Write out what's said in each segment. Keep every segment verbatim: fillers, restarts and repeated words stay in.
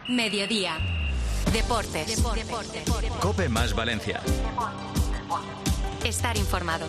Mediodía. Deportes. Deportes. Deportes. Deportes. COPE más Valencia. Estar informado.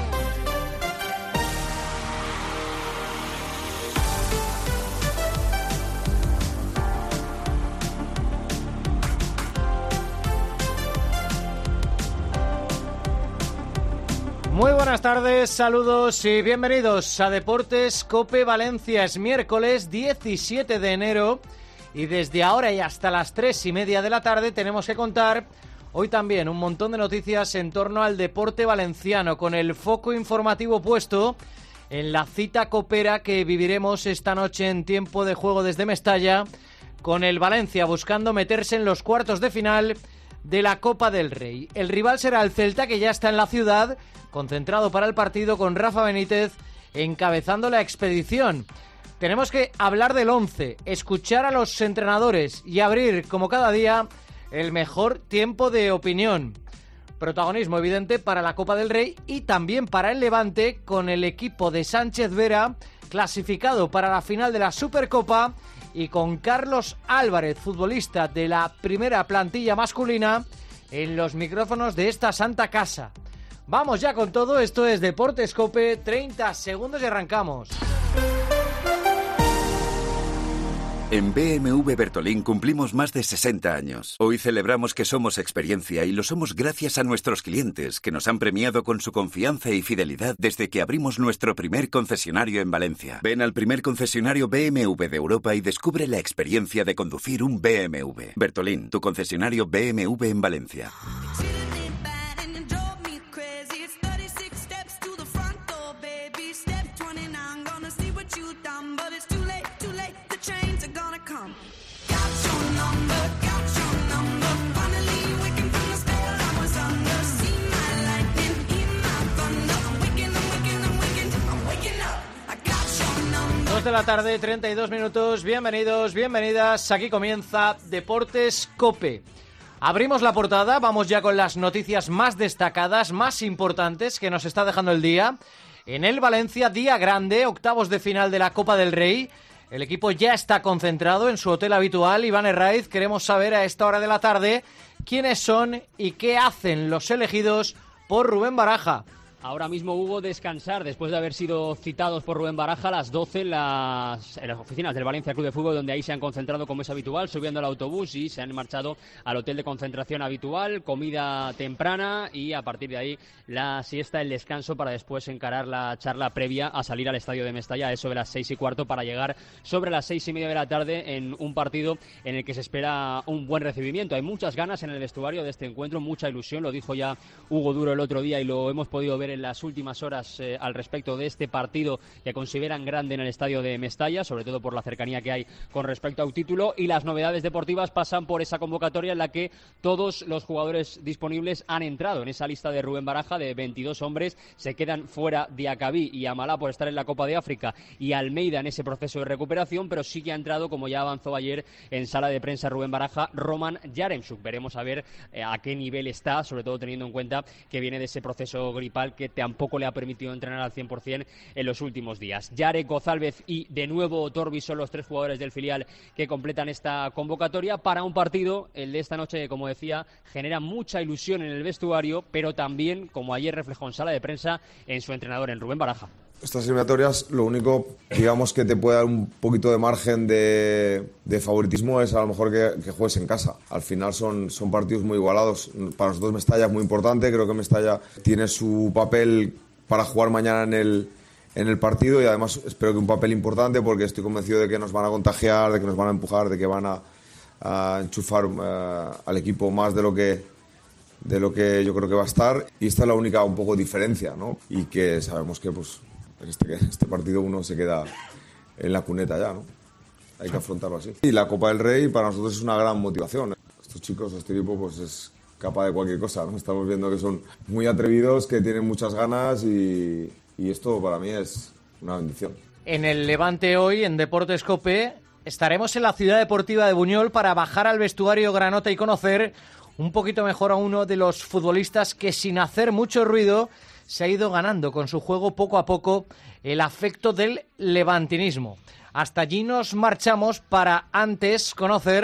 Muy buenas tardes, saludos y bienvenidos a Deportes COPE Valencia. Es miércoles diecisiete de enero y desde ahora y hasta las tres y media de la tarde tenemos que contar hoy también un montón de noticias en torno al deporte valenciano, con el foco informativo puesto en la cita copera que viviremos esta noche en tiempo de juego desde Mestalla, con el Valencia buscando meterse en los cuartos de final de la Copa del Rey. El rival será el Celta, que ya está en la ciudad, concentrado para el partido, con Rafa Benítez encabezando la expedición. Tenemos que hablar del once, escuchar a los entrenadores y abrir, como cada día, el mejor tiempo de opinión. Protagonismo evidente para la Copa del Rey y también para el Levante, con el equipo de Sánchez Vera clasificado para la final de la Supercopa y con Carlos Álvarez, futbolista de la primera plantilla masculina, en los micrófonos de esta santa casa. Vamos ya con todo, esto es Deportes COPE, treinta segundos y arrancamos. En B M W Bertolín cumplimos más de sesenta años. Hoy celebramos que somos experiencia y lo somos gracias a nuestros clientes, que nos han premiado con su confianza y fidelidad desde que abrimos nuestro primer concesionario en Valencia. Ven al primer concesionario B M W de Europa y descubre la experiencia de conducir un B M W. Bertolín, tu concesionario B M W en Valencia. De la tarde, treinta y dos minutos. Bienvenidos, bienvenidas. Aquí comienza Deportes COPE. Abrimos la portada, vamos ya con las noticias más destacadas, más importantes que nos está dejando el día. En el Valencia, día grande, octavos de final de la Copa del Rey. El equipo ya está concentrado en su hotel habitual. Iván Herraiz, queremos saber a esta hora de la tarde quiénes son y qué hacen los elegidos por Rubén Baraja. Ahora mismo, Hugo, descansar después de haber sido citados por Rubén Baraja a las doce en las, en las oficinas del Valencia Club de Fútbol, donde ahí se han concentrado como es habitual, subiendo al autobús y se han marchado al hotel de concentración habitual, comida temprana y a partir de ahí la siesta, el descanso, para después encarar la charla previa a salir al estadio de Mestalla, eso de las seis y cuarto, para llegar sobre las seis y media de la tarde en un partido en el que se espera un buen recibimiento. Hay muchas ganas en el vestuario de este encuentro, mucha ilusión, lo dijo ya Hugo Duro el otro día y lo hemos podido ver en las últimas horas eh, al respecto de este partido que consideran grande en el estadio de Mestalla, sobre todo por la cercanía que hay con respecto a un título, y las novedades deportivas pasan por esa convocatoria en la que todos los jugadores disponibles han entrado en esa lista de Rubén Baraja de veintidós hombres. Se quedan fuera Diacabí y Amalá por estar en la Copa de África y Almeida en ese proceso de recuperación, pero sí que ha entrado, como ya avanzó ayer en sala de prensa Rubén Baraja, Roman Yaremchuk. Veremos a ver eh, a qué nivel está, sobre todo teniendo en cuenta que viene de ese proceso gripal que tampoco le ha permitido entrenar al cien por cien en los últimos días. Yarek, González y de nuevo Torbi son los tres jugadores del filial que completan esta convocatoria para un partido, el de esta noche, que, como decía, genera mucha ilusión en el vestuario, pero también, como ayer reflejó en sala de prensa, en su entrenador, en Rubén Baraja. Estas eliminatorias, lo único, digamos, que te puede dar un poquito de margen de, de favoritismo es a lo mejor que, que juegues en casa. Al final son, son partidos muy igualados. Para nosotros Mestalla es muy importante, creo que Mestalla tiene su papel para jugar mañana en el, en el partido y además espero que un papel importante, porque estoy convencido de que nos van a contagiar, de que nos van a empujar, de que van a, a enchufar uh, al equipo más de lo que... de lo que yo creo que va a estar, y esta es la única un poco diferencia, ¿no? Y que sabemos que pues en este, este partido uno se queda en la cuneta ya, ¿no? Hay que afrontarlo así. Y la Copa del Rey para nosotros es una gran motivación. Estos chicos, este equipo, pues es capaz de cualquier cosa, ¿no? Estamos viendo que son muy atrevidos, que tienen muchas ganas y, y esto para mí es una bendición. En el Levante hoy, en Deportes COPE, estaremos en la ciudad deportiva de Buñol para bajar al vestuario granota y conocer un poquito mejor a uno de los futbolistas que, sin hacer mucho ruido, se ha ido ganando con su juego poco a poco el afecto del levantinismo. Hasta allí nos marchamos para antes conocer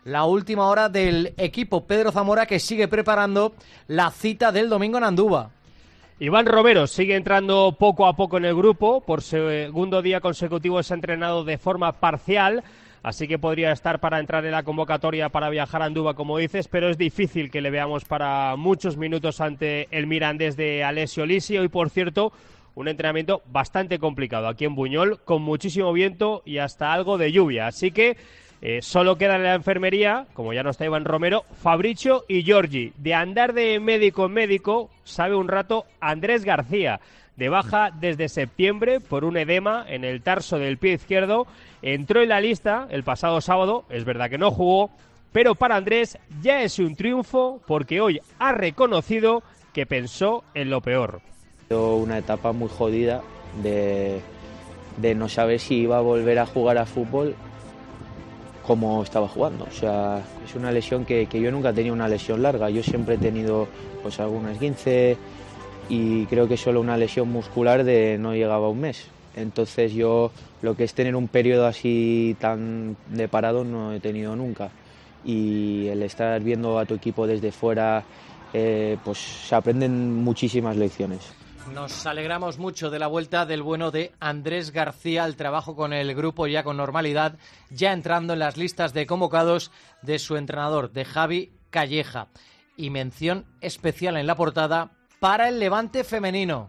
la última hora del equipo Pedro Zamora, que sigue preparando la cita del domingo en Andúba. Iván Romero sigue entrando poco a poco en el grupo. Por segundo día consecutivo se ha entrenado de forma parcial, así que podría estar para entrar en la convocatoria para viajar a Andúba, como dices, pero es difícil que le veamos para muchos minutos ante el Mirandés de Alessio Lisi. Hoy, por cierto, un entrenamiento bastante complicado aquí en Buñol, con muchísimo viento y hasta algo de lluvia, así que Eh, solo quedan en la enfermería, como ya no está Iván Romero, Fabricio y Giorgi. De andar de médico en médico, sabe un rato Andrés García, de baja desde septiembre por un edema en el tarso del pie izquierdo. Entró en la lista el pasado sábado, es verdad que no jugó, pero para Andrés ya es un triunfo porque hoy ha reconocido que pensó en lo peor. Una etapa muy jodida de, de no saber si iba a volver a jugar a fútbol como estaba jugando. O sea, es una lesión que, que yo nunca he tenido una lesión larga. Yo siempre he tenido pues algún esguince y creo que solo una lesión muscular de no llegaba a un mes. Entonces yo lo que es tener un periodo así tan de parado no he tenido nunca. Y el estar viendo a tu equipo desde fuera, eh, pues se aprenden muchísimas lecciones. Nos alegramos mucho de la vuelta del bueno de Andrés García al trabajo con el grupo ya con normalidad, ya entrando en las listas de convocados de su entrenador, de Javi Calleja. Y mención especial en la portada para el Levante femenino.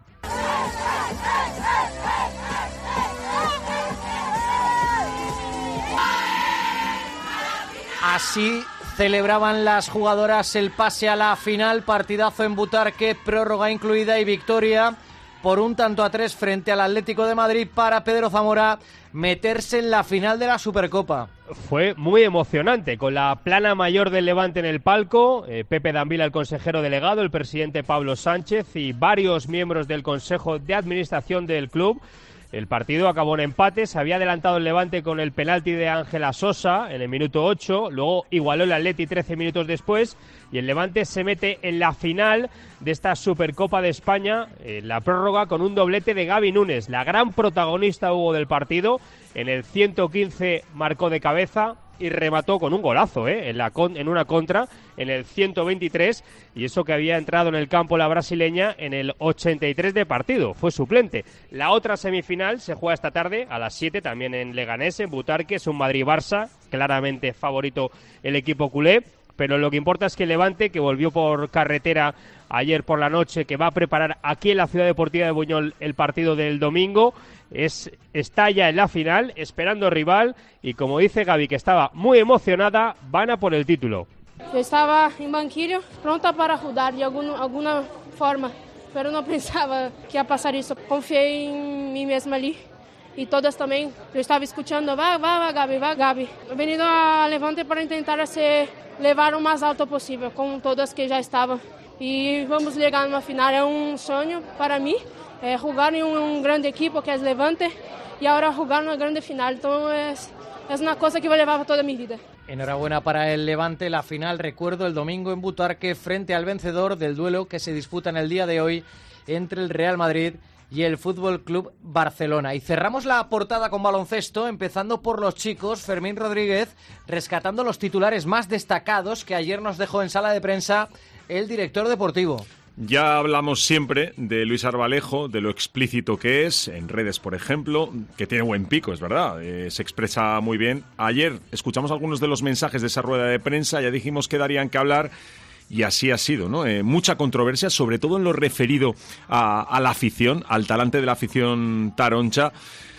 Así celebraban las jugadoras el pase a la final, partidazo en Butarque, prórroga incluida y victoria por un tanto a tres frente al Atlético de Madrid para Pedro Zamora meterse en la final de la Supercopa. Fue muy emocionante, con la plana mayor del Levante en el palco, eh, Pepe Danvila, el consejero delegado, el presidente Pablo Sánchez y varios miembros del Consejo de Administración del club. El partido acabó en empate, se había adelantado el Levante con el penalti de Ángela Sosa en el minuto ocho, luego igualó el Atleti trece minutos después y el Levante se mete en la final de esta Supercopa de España, en la prórroga, con un doblete de Gaby Núñez, la gran protagonista Hugo del partido. En el ciento quince marcó de cabeza y remató con un golazo ¿eh? en, la con, en una contra en el ciento veintitrés, y eso que había entrado en el campo la brasileña en el ochenta y tres de partido, fue suplente. La otra semifinal se juega esta tarde a las siete, también en Leganés, en Butarque, es un Madrid-Barça, claramente favorito el equipo culé, pero lo que importa es que el Levante, que volvió por carretera ayer por la noche, que va a preparar aquí en la Ciudad Deportiva de Buñol el partido del domingo, es, está ya en la final, esperando rival, y como dice Gaby, que estaba muy emocionada, van a por el título. Eu estava em banquilho, pronta para ajudar de algum, alguma forma, pero não pensava que ia passar isso. Confiei em mim mesma ali e todas também. Eu estava escutando, vai, vai, vai, Gabi, vai, Gabi. He venido a Levante para tentar ser, levar o mais alto possível, com todas que já estavam. E vamos chegar numa final, é um sonho para mim, é jogar em um, um grande equipo que é Levante e agora jogar numa grande final. Então é, é uma coisa que vou levar para toda a minha vida. Enhorabuena para el Levante, la final, recuerdo, el domingo en Butarque frente al vencedor del duelo que se disputa en el día de hoy entre el Real Madrid y el Fútbol Club Barcelona. Y cerramos la portada con baloncesto, empezando por los chicos. Fermín Rodríguez rescatando los titulares más destacados que ayer nos dejó en sala de prensa el director deportivo. Ya hablamos siempre de Luis Arbalejo, de lo explícito que es, en redes por ejemplo, que tiene buen pico, es verdad, eh, se expresa muy bien. Ayer escuchamos algunos de los mensajes de esa rueda de prensa, ya dijimos que darían que hablar y así ha sido, ¿no? Eh, mucha controversia, sobre todo en lo referido a, a la afición, al talante de la afición taroncha.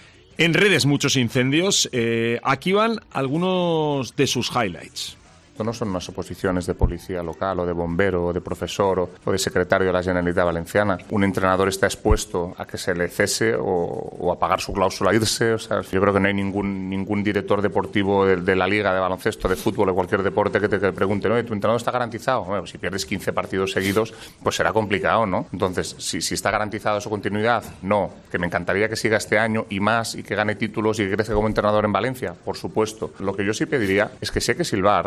En redes muchos incendios, eh, aquí van algunos de sus highlights. No son unas oposiciones de policía local o de bombero o de profesor o, o de secretario de la Generalitat Valenciana. Un entrenador está expuesto a que se le cese o, o a pagar su cláusula, irse. O sea, yo creo que no hay ningún ningún director deportivo de, de la liga de baloncesto, de fútbol, de cualquier deporte que te, que te pregunte, ¿no? ¿Tu entrenador está garantizado? Bueno, si pierdes quince partidos seguidos, pues será complicado, ¿no? Entonces, si, si está garantizada su continuidad, no. Que me encantaría que siga este año y más, y que gane títulos y que crezca como entrenador en Valencia, por supuesto. Lo que yo sí pediría es que si hay que silbar y si hay que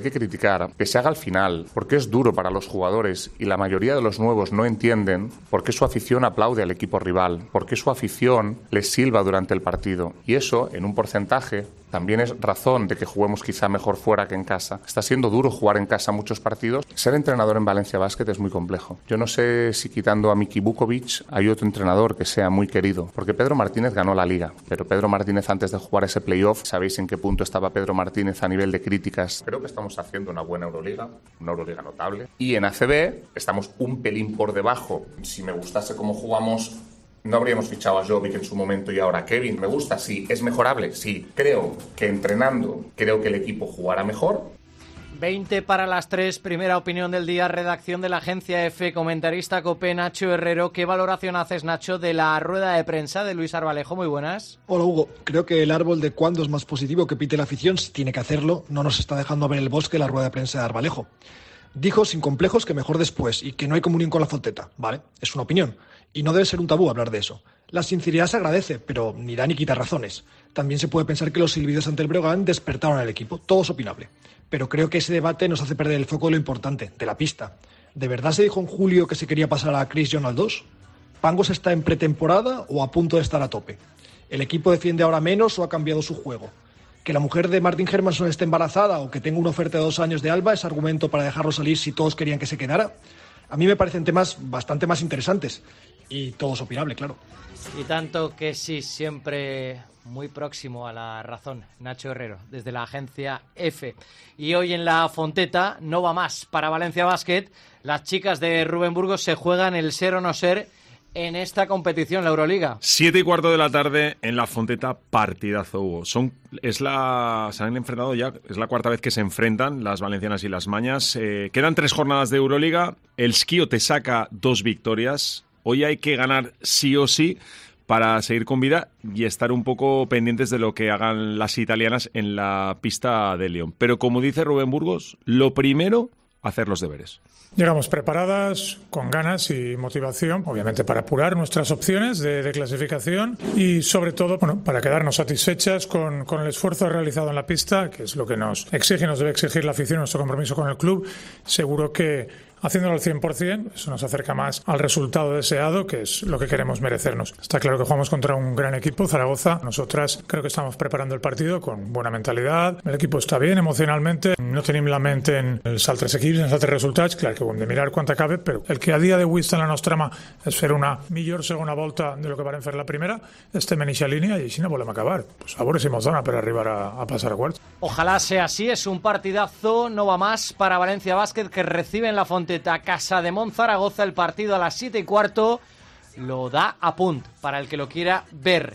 que criticar, que se haga al final, porque es duro para los jugadores y la mayoría de los nuevos no entienden por qué su afición aplaude al equipo rival, por qué su afición les silba durante el partido. Y eso, en un porcentaje, también es razón de que juguemos quizá mejor fuera que en casa. Está siendo duro jugar en casa muchos partidos. Ser entrenador en Valencia Basket es muy complejo. Yo no sé si quitando a Miki Vukovic hay otro entrenador que sea muy querido, porque Pedro Martínez ganó la Liga, pero Pedro Martínez antes de jugar ese playoff, ¿sabéis en qué punto estaba Pedro Martínez a nivel de críticas? Creo que estamos haciendo una buena Euroliga, una Euroliga notable. Y en A C B estamos un pelín por debajo. Si me gustase cómo jugamos, no habríamos fichado a Jovic en su momento y ahora Kevin. ¿Me gusta? Sí. ¿Es mejorable? Sí. Creo que entrenando, creo que el equipo jugará mejor. veinte para las tres, primera opinión del día, redacción de la agencia F, comentarista COPE, Nacho Herrero. ¿Qué valoración haces, Nacho, de la rueda de prensa de Luis Arbalejo? Muy buenas. Hola, Hugo. Creo que el árbol de cuándo es más positivo que pite la afición, si tiene que hacerlo, no nos está dejando ver el bosque la rueda de prensa de Arbalejo. Dijo sin complejos que mejor después y que no hay comunión con la Fonteta. Vale, es una opinión. Y no debe ser un tabú hablar de eso. La sinceridad se agradece, pero ni da ni quita razones. También se puede pensar que los silbidos ante el Breogán despertaron al equipo. Todo es opinable. Pero creo que ese debate nos hace perder el foco de lo importante, de la pista. ¿De verdad se dijo en julio que se quería pasar a Chris John al dos? ¿Pangos está en pretemporada o a punto de estar a tope? ¿El equipo defiende ahora menos o ha cambiado su juego? ¿Que la mujer de Martin Hermanson esté embarazada o que tenga una oferta de dos años de Alba es argumento para dejarlo salir si todos querían que se quedara? A mí me parecen temas bastante más interesantes. Y todo es opinable, claro. Y tanto que sí, siempre muy próximo a la razón, Nacho Herrero, desde la agencia F. Y hoy en la Fonteta no va más para Valencia Basket. Las chicas de Rubén Burgos se juegan el ser o no ser en esta competición, la Euroliga. Siete y cuarto de la tarde en la Fonteta, partidazo, Hugo. Son, es la, se han enfrentado ya, es la cuarta vez que se enfrentan las valencianas y las mañas. Eh, quedan tres jornadas de Euroliga. El Skio te saca dos victorias. Hoy hay que ganar sí o sí para seguir con vida y estar un poco pendientes de lo que hagan las italianas en la pista de León. Pero como dice Rubén Burgos, lo primero, hacer los deberes. Llegamos preparadas, con ganas y motivación, obviamente para apurar nuestras opciones de, de clasificación y sobre todo, bueno, para quedarnos satisfechas con, con el esfuerzo realizado en la pista, que es lo que nos exige, nos debe exigir la afición, nuestro compromiso con el club. Seguro que haciéndolo al cien por ciento, eso nos acerca más al resultado deseado, que es lo que queremos merecernos. Está claro que jugamos contra un gran equipo, Zaragoza. Nosotras creo que estamos preparando el partido con buena mentalidad. El equipo está bien emocionalmente. No tenim la mente en els altres equips, en els altres resultats. Clar que ho hem de mirar quan acabe, però el que a dia d'avui està en la nostra mà és fer una millor segona volta de lo que varen fer la primera. Estem en eixa línia i així no volem acabar. Pues a veure si mos dona per arribar a, a passar a quarts. Ojalá sea así. Es un partidazo, no va más para Valencia Basket, que recibe en la Fonteta Casa de Zaragoza. El partido a las siete y cuarto lo da a punt para el que lo quiera ver.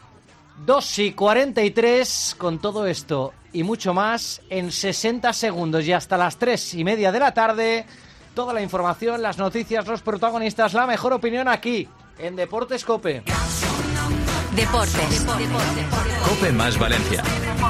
dos y cuarenta y tres, con todo esto y mucho más en sesenta segundos y hasta las tres y media de la tarde. Toda la información, las noticias, los protagonistas, la mejor opinión aquí en Deportes COPE. Deportes. COPE más Valencia.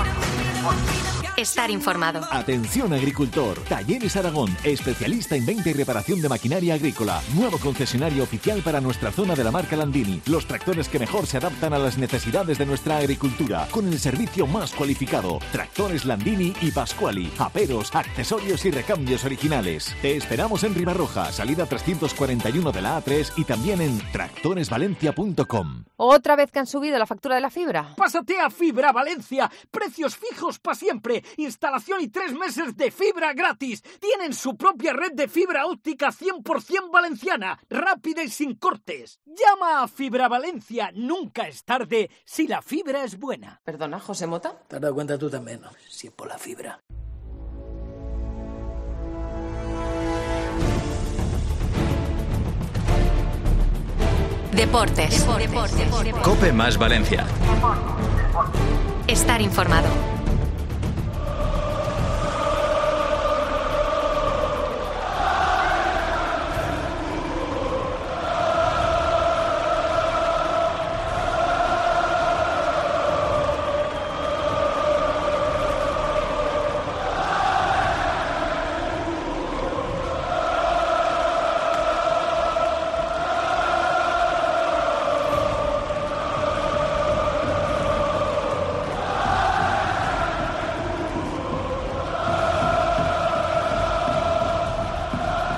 Estar informado. Atención agricultor. Talleres Aragón, especialista en venta y reparación de maquinaria agrícola. Nuevo concesionario oficial para nuestra zona de la marca Landini. Los tractores que mejor se adaptan a las necesidades de nuestra agricultura. Con el servicio más cualificado. Tractores Landini y Pascuali. Aperos, accesorios y recambios originales. Te esperamos en Ribarroja, salida trescientos cuarenta y uno de la A tres y también en tractores valencia punto com. ¿Otra vez que han subido la factura de la fibra? Pásate a Fibra Valencia. Precios fijos para siempre. Instalación y tres meses de fibra gratis. Tienen su propia red de fibra óptica cien por ciento valenciana, rápida y sin cortes. Llama a Fibra Valencia. Nunca es tarde si la fibra es buena. Perdona, José Mota. ¿Te has dado cuenta tú también, no? Si es por la fibra. Deportes. Deportes. COPE más Valencia. Estar informado.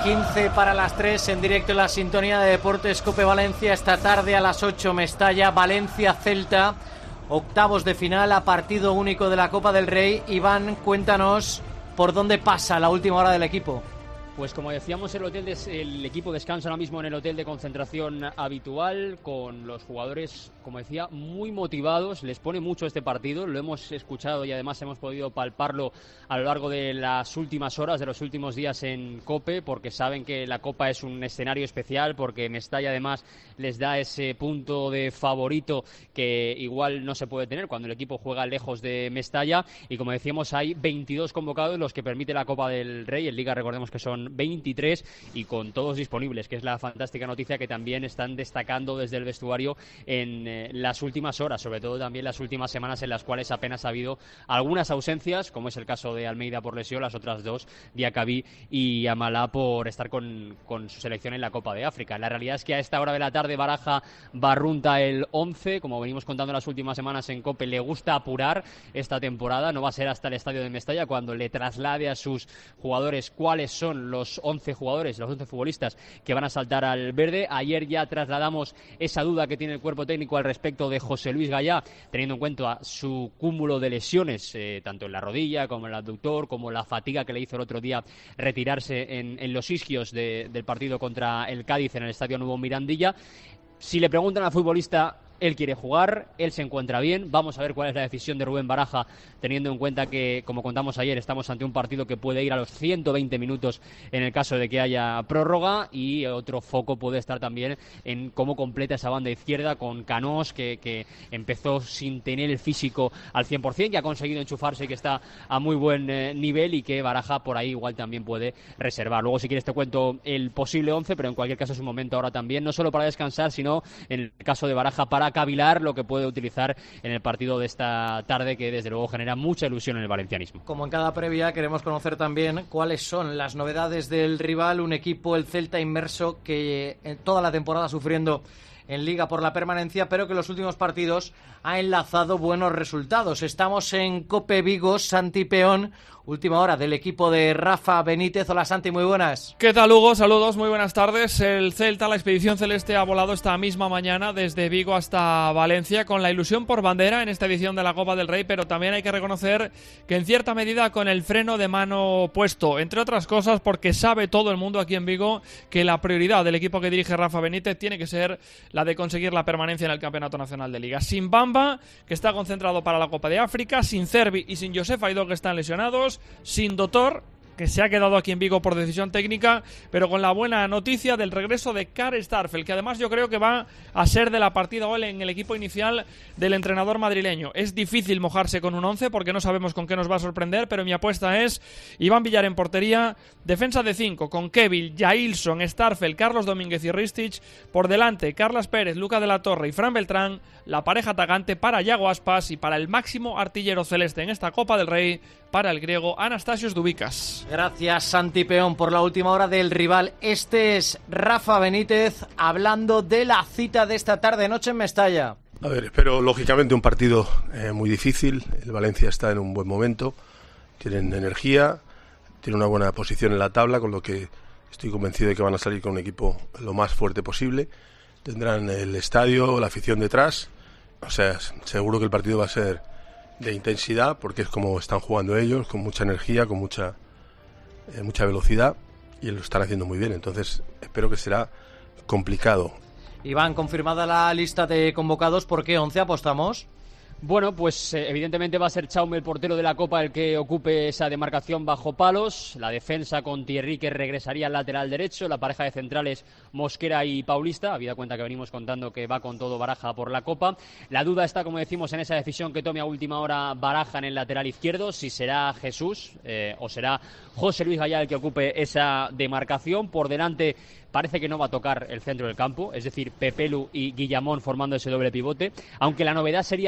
quince para las tres, en directo en la sintonía de Deportes Cope Valencia. Esta tarde a las ocho, Mestalla, Valencia-Celta, octavos de final a partido único de la Copa del Rey. Iván, cuéntanos por dónde pasa la última hora del equipo. Pues como decíamos, el, hotel de, el equipo descansa ahora mismo en el hotel de concentración habitual, con los jugadores, como decía, muy motivados. Les pone mucho este partido, lo hemos escuchado y además hemos podido palparlo a lo largo de las últimas horas, de los últimos días en COPE, porque saben que la Copa es un escenario especial, porque Mestalla además les da ese punto de favorito que igual no se puede tener cuando el equipo juega lejos de Mestalla. Y como decíamos, hay veintidós convocados, los que permite la Copa del Rey. En Liga recordemos que son veintitrés y con todos disponibles, que es la fantástica noticia que también están destacando desde el vestuario en eh, las últimas horas, sobre todo también las últimas semanas en las cuales apenas ha habido algunas ausencias, como es el caso de Almeida por lesión, las otras dos, Diacabí y Amalá, por estar con, con su selección en la Copa de África. La realidad es que a esta hora de la tarde Baraja barrunta el once, como venimos contando en las últimas semanas en COPE, le gusta apurar esta temporada, no va a ser hasta el estadio de Mestalla cuando le traslade a sus jugadores cuáles son los once jugadores, los once futbolistas que van a saltar al verde. Ayer ya trasladamos esa duda que tiene el cuerpo técnico al respecto de José Luis Gallá, teniendo en cuenta su cúmulo de lesiones, eh, tanto en la rodilla como en el abductor, como la fatiga que le hizo el otro día retirarse en, en los isquios de, del partido contra el Cádiz en el Estadio Nuevo Mirandilla. Si le preguntan al futbolista, él quiere jugar, él se encuentra bien. Vamos a ver cuál es la decisión de Rubén Baraja, teniendo en cuenta que, como contamos ayer, estamos ante un partido que puede ir a los ciento veinte minutos en el caso de que haya prórroga, y otro foco puede estar también en cómo completa esa banda izquierda con Canós, que, que empezó sin tener el físico al cien por cien, que ha conseguido enchufarse y que está a muy buen eh, nivel, y que Baraja por ahí igual también puede reservar. Luego, si quieres, te cuento el posible once, pero en cualquier caso es un momento ahora también, no solo para descansar, sino en el caso de Baraja para cavilar lo que puede utilizar en el partido de esta tarde, que desde luego genera mucha ilusión en el valencianismo. Como en cada previa, queremos conocer también cuáles son las novedades del rival, un equipo, el Celta, inmerso, que en toda la temporada sufriendo en Liga por la permanencia, pero que en los últimos partidos ha enlazado buenos resultados. Estamos en Cope Vigo, Santi Peón, última hora del equipo de Rafa Benítez. Hola Santi, muy buenas. ¿Qué tal, Hugo? Saludos, muy buenas tardes. El Celta, la expedición celeste, ha volado esta misma mañana desde Vigo hasta Valencia con la ilusión por bandera en esta edición de la Copa del Rey, pero también hay que reconocer que en cierta medida con el freno de mano puesto, entre otras cosas porque sabe todo el mundo aquí en Vigo que la prioridad del equipo que dirige Rafa Benítez tiene que ser la de conseguir la permanencia en el Campeonato Nacional de Liga. Sin Bamba, que está concentrado para la Copa de África, sin Cervi y sin Josef Aidó, que están lesionados, sin Dotor, que se ha quedado aquí en Vigo por decisión técnica, pero con la buena noticia del regreso de Karl Starfelt, que además yo creo que va a ser de la partida hoy en el equipo inicial del entrenador madrileño. Es difícil mojarse con un once porque no sabemos con qué nos va a sorprender, pero mi apuesta es Iván Villar en portería, defensa de cinco con Kevin, Jailson, Starfelt, Carlos Domínguez y Ristich, por delante Carlas Pérez, Luca de la Torre y Fran Beltrán, la pareja atacante para Yago Aspas y para el máximo artillero celeste en esta Copa del Rey, para el griego Anastasios Dubicas. Gracias, Santi Peón, por la última hora del rival. Este es Rafa Benítez hablando de la cita de esta tarde-noche en Mestalla. A ver, espero lógicamente un partido eh, muy difícil. El Valencia está en un buen momento, tienen energía, tienen una buena posición en la tabla, con lo que estoy convencido de que van a salir con un equipo lo más fuerte posible. Tendrán el estadio, la afición detrás, o sea, seguro que el partido va a ser de intensidad, porque es como están jugando ellos, con mucha energía, con mucha eh, mucha velocidad, y lo están haciendo muy bien. Entonces espero que será complicado. Iván, confirmada la lista de convocados, ¿por qué once apostamos? Bueno, pues eh, evidentemente va a ser Chaume, el portero de la Copa, el que ocupe esa demarcación bajo palos. La defensa con Thierry, que regresaría al lateral derecho. La pareja de centrales Mosquera y Paulista, habida cuenta que venimos contando que va con todo Baraja por la Copa. La duda está, como decimos, en esa decisión que tome a última hora Baraja en el lateral izquierdo, si será Jesús eh, o será José Luis Gallá el que ocupe esa demarcación. Por delante parece que no va a tocar el centro del campo, es decir, Pepelu y Guillamón formando ese doble pivote, aunque la novedad sería Javi Guerra,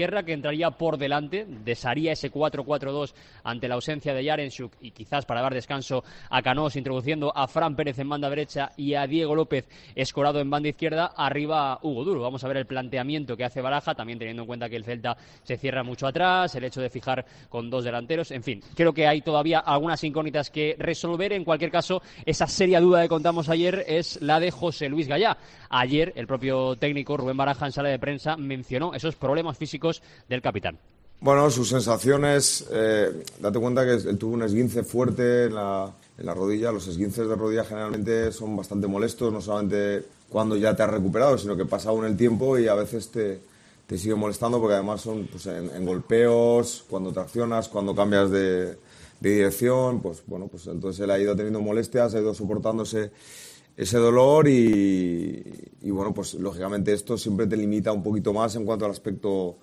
Sierra, que entraría por delante, desharía ese cuatro cuatro dos ante la ausencia de Yaremchuk y quizás para dar descanso a Canós, introduciendo a Fran Pérez en banda derecha y a Diego López escorado en banda izquierda, arriba Hugo Duro. Vamos a ver el planteamiento que hace Baraja, también teniendo en cuenta que el Celta se cierra mucho atrás, el hecho de fijar con dos delanteros, en fin, creo que hay todavía algunas incógnitas que resolver. En cualquier caso, esa seria duda que contamos ayer es la de José Luis Gallá. Ayer el propio técnico Rubén Baraja en sala de prensa mencionó esos problemas físicos del capitán. Bueno, sus sensaciones, eh, date cuenta que él tuvo un esguince fuerte en la, en la rodilla. Los esguinces de rodilla generalmente son bastante molestos, no solamente cuando ya te has recuperado, sino que pasa aún el tiempo y a veces te, te sigue molestando, porque además son pues, en, en golpeos, cuando traccionas, cuando cambias de, de dirección, pues bueno, pues entonces él ha ido teniendo molestias, ha ido soportándose ese dolor y, y bueno, pues lógicamente esto siempre te limita un poquito más en cuanto al aspecto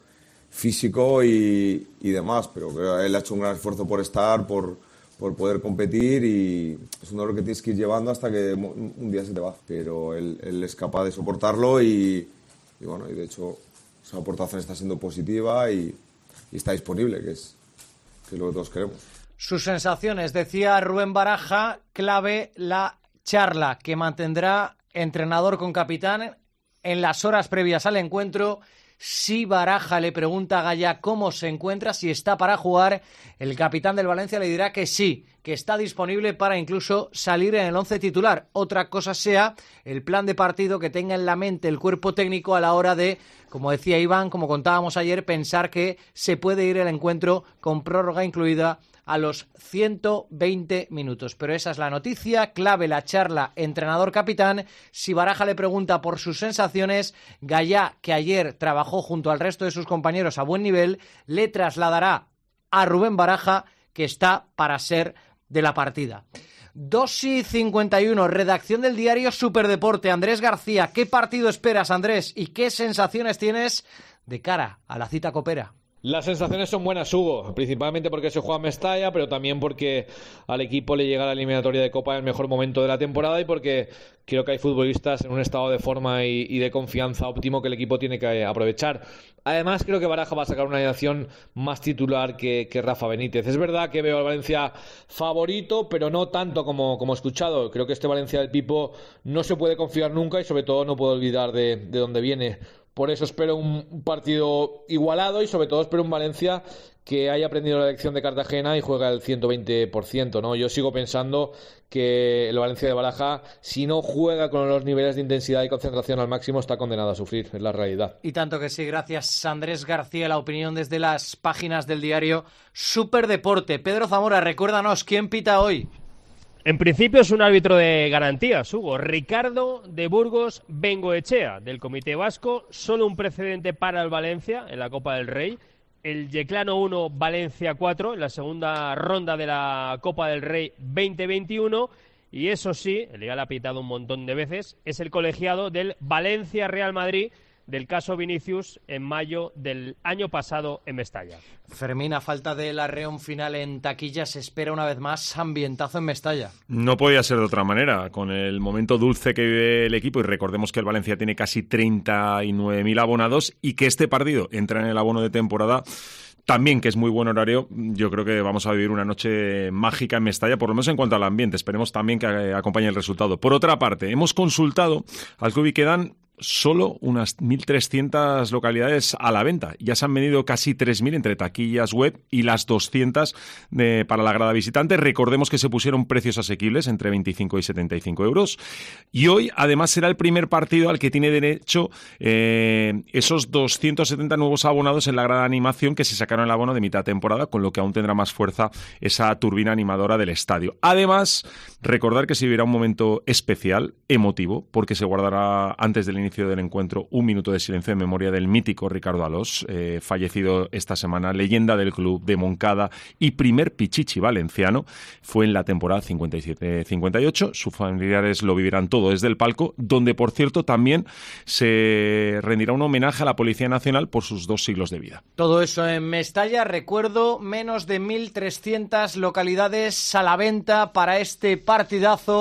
físico y, y demás, pero creo que él ha hecho un gran esfuerzo por estar, por, por poder competir, y es un dolor que tienes que ir llevando hasta que un día se te va, pero él, él es capaz de soportarlo y, y bueno, y de hecho su aportación está siendo positiva y, y está disponible, que es, que es lo que todos queremos. Sus sensaciones, decía Rubén Baraja, clave la charla que mantendrá entrenador con capitán en las horas previas al encuentro. Si Baraja le pregunta a Gallá cómo se encuentra, si está para jugar, el capitán del Valencia le dirá que sí, que está disponible para incluso salir en el once titular. Otra cosa sea el plan de partido que tenga en la mente el cuerpo técnico a la hora de, como decía Iván, como contábamos ayer, pensar que se puede ir el encuentro con prórroga incluida a los ciento veinte minutos. Pero esa es la noticia, clave la charla entrenador-capitán. Si Baraja le pregunta por sus sensaciones, Gallá, que ayer trabajó junto al resto de sus compañeros a buen nivel, le trasladará a Rubén Baraja que está para ser de la partida. dos y cincuenta y uno, redacción del diario Superdeporte. Andrés García, ¿qué partido esperas, Andrés? ¿Y qué sensaciones tienes de cara a la cita copera? Las sensaciones son buenas, Hugo, principalmente porque se juega en Mestalla, pero también porque al equipo le llega la eliminatoria de Copa en el mejor momento de la temporada y porque creo que hay futbolistas en un estado de forma y, y de confianza óptimo que el equipo tiene que aprovechar. Además, creo que Baraja va a sacar una alineación más titular que, que Rafa Benítez. Es verdad que veo al Valencia favorito, pero no tanto como, como he escuchado. Creo que este Valencia del Pipo no se puede confiar nunca y sobre todo no puedo olvidar de, de dónde viene. Por eso espero un partido igualado y sobre todo espero un Valencia que haya aprendido la lección de Cartagena y juega el ciento veinte por ciento, ¿no? Yo sigo pensando que el Valencia de Baraja, si no juega con los niveles de intensidad y concentración al máximo, está condenado a sufrir, es la realidad. Y tanto que sí, gracias Andrés García, la opinión desde las páginas del diario Superdeporte. Pedro Zamora, recuérdanos, ¿quién pita hoy? En principio es un árbitro de garantías, Hugo. Ricardo de Burgos Bengoechea, del Comité Vasco. Solo un precedente para el Valencia en la Copa del Rey. El Yeclano uno, Valencia cuatro, en la segunda ronda de la Copa del Rey veinte veintiuno. Y eso sí, el Liga le ha pitado un montón de veces, es el colegiado del Valencia-Real Madrid, del caso Vinicius en mayo del año pasado en Mestalla. Fermín, a falta del arreón final en taquilla, se espera una vez más ambientazo en Mestalla. No podía ser de otra manera, con el momento dulce que vive el equipo, y recordemos que el Valencia tiene casi treinta y nueve mil abonados y que este partido entra en el abono de temporada. También, que es muy buen horario, yo creo que vamos a vivir una noche mágica en Mestalla, por lo menos en cuanto al ambiente. Esperemos también que acompañe el resultado. Por otra parte, hemos consultado al club y quedan solo unas mil trescientas localidades a la venta. Ya se han vendido casi tres mil entre taquillas web y las doscientas de, para la grada visitante. Recordemos que se pusieron precios asequibles entre veinticinco y setenta y cinco euros. Y hoy, además, será el primer partido al que tiene derecho eh, esos doscientos setenta nuevos abonados en la grada de animación que se sacaron el abono de mitad de temporada, con lo que aún tendrá más fuerza esa turbina animadora del estadio. Además, recordar que se vivirá un momento especial, emotivo, porque se guardará antes del inicio del encuentro un minuto de silencio en memoria del mítico Ricardo Alós, eh, fallecido esta semana, leyenda del club de Moncada y primer pichichi valenciano. Fue en la temporada cincuenta y siete cincuenta y ocho. Sus familiares lo vivirán todo desde el palco, donde, por cierto, también se rendirá un homenaje a la Policía Nacional por sus dos siglos de vida. Todo eso en Mestalla. Recuerdo, menos de mil trescientas localidades a la venta para este partidazo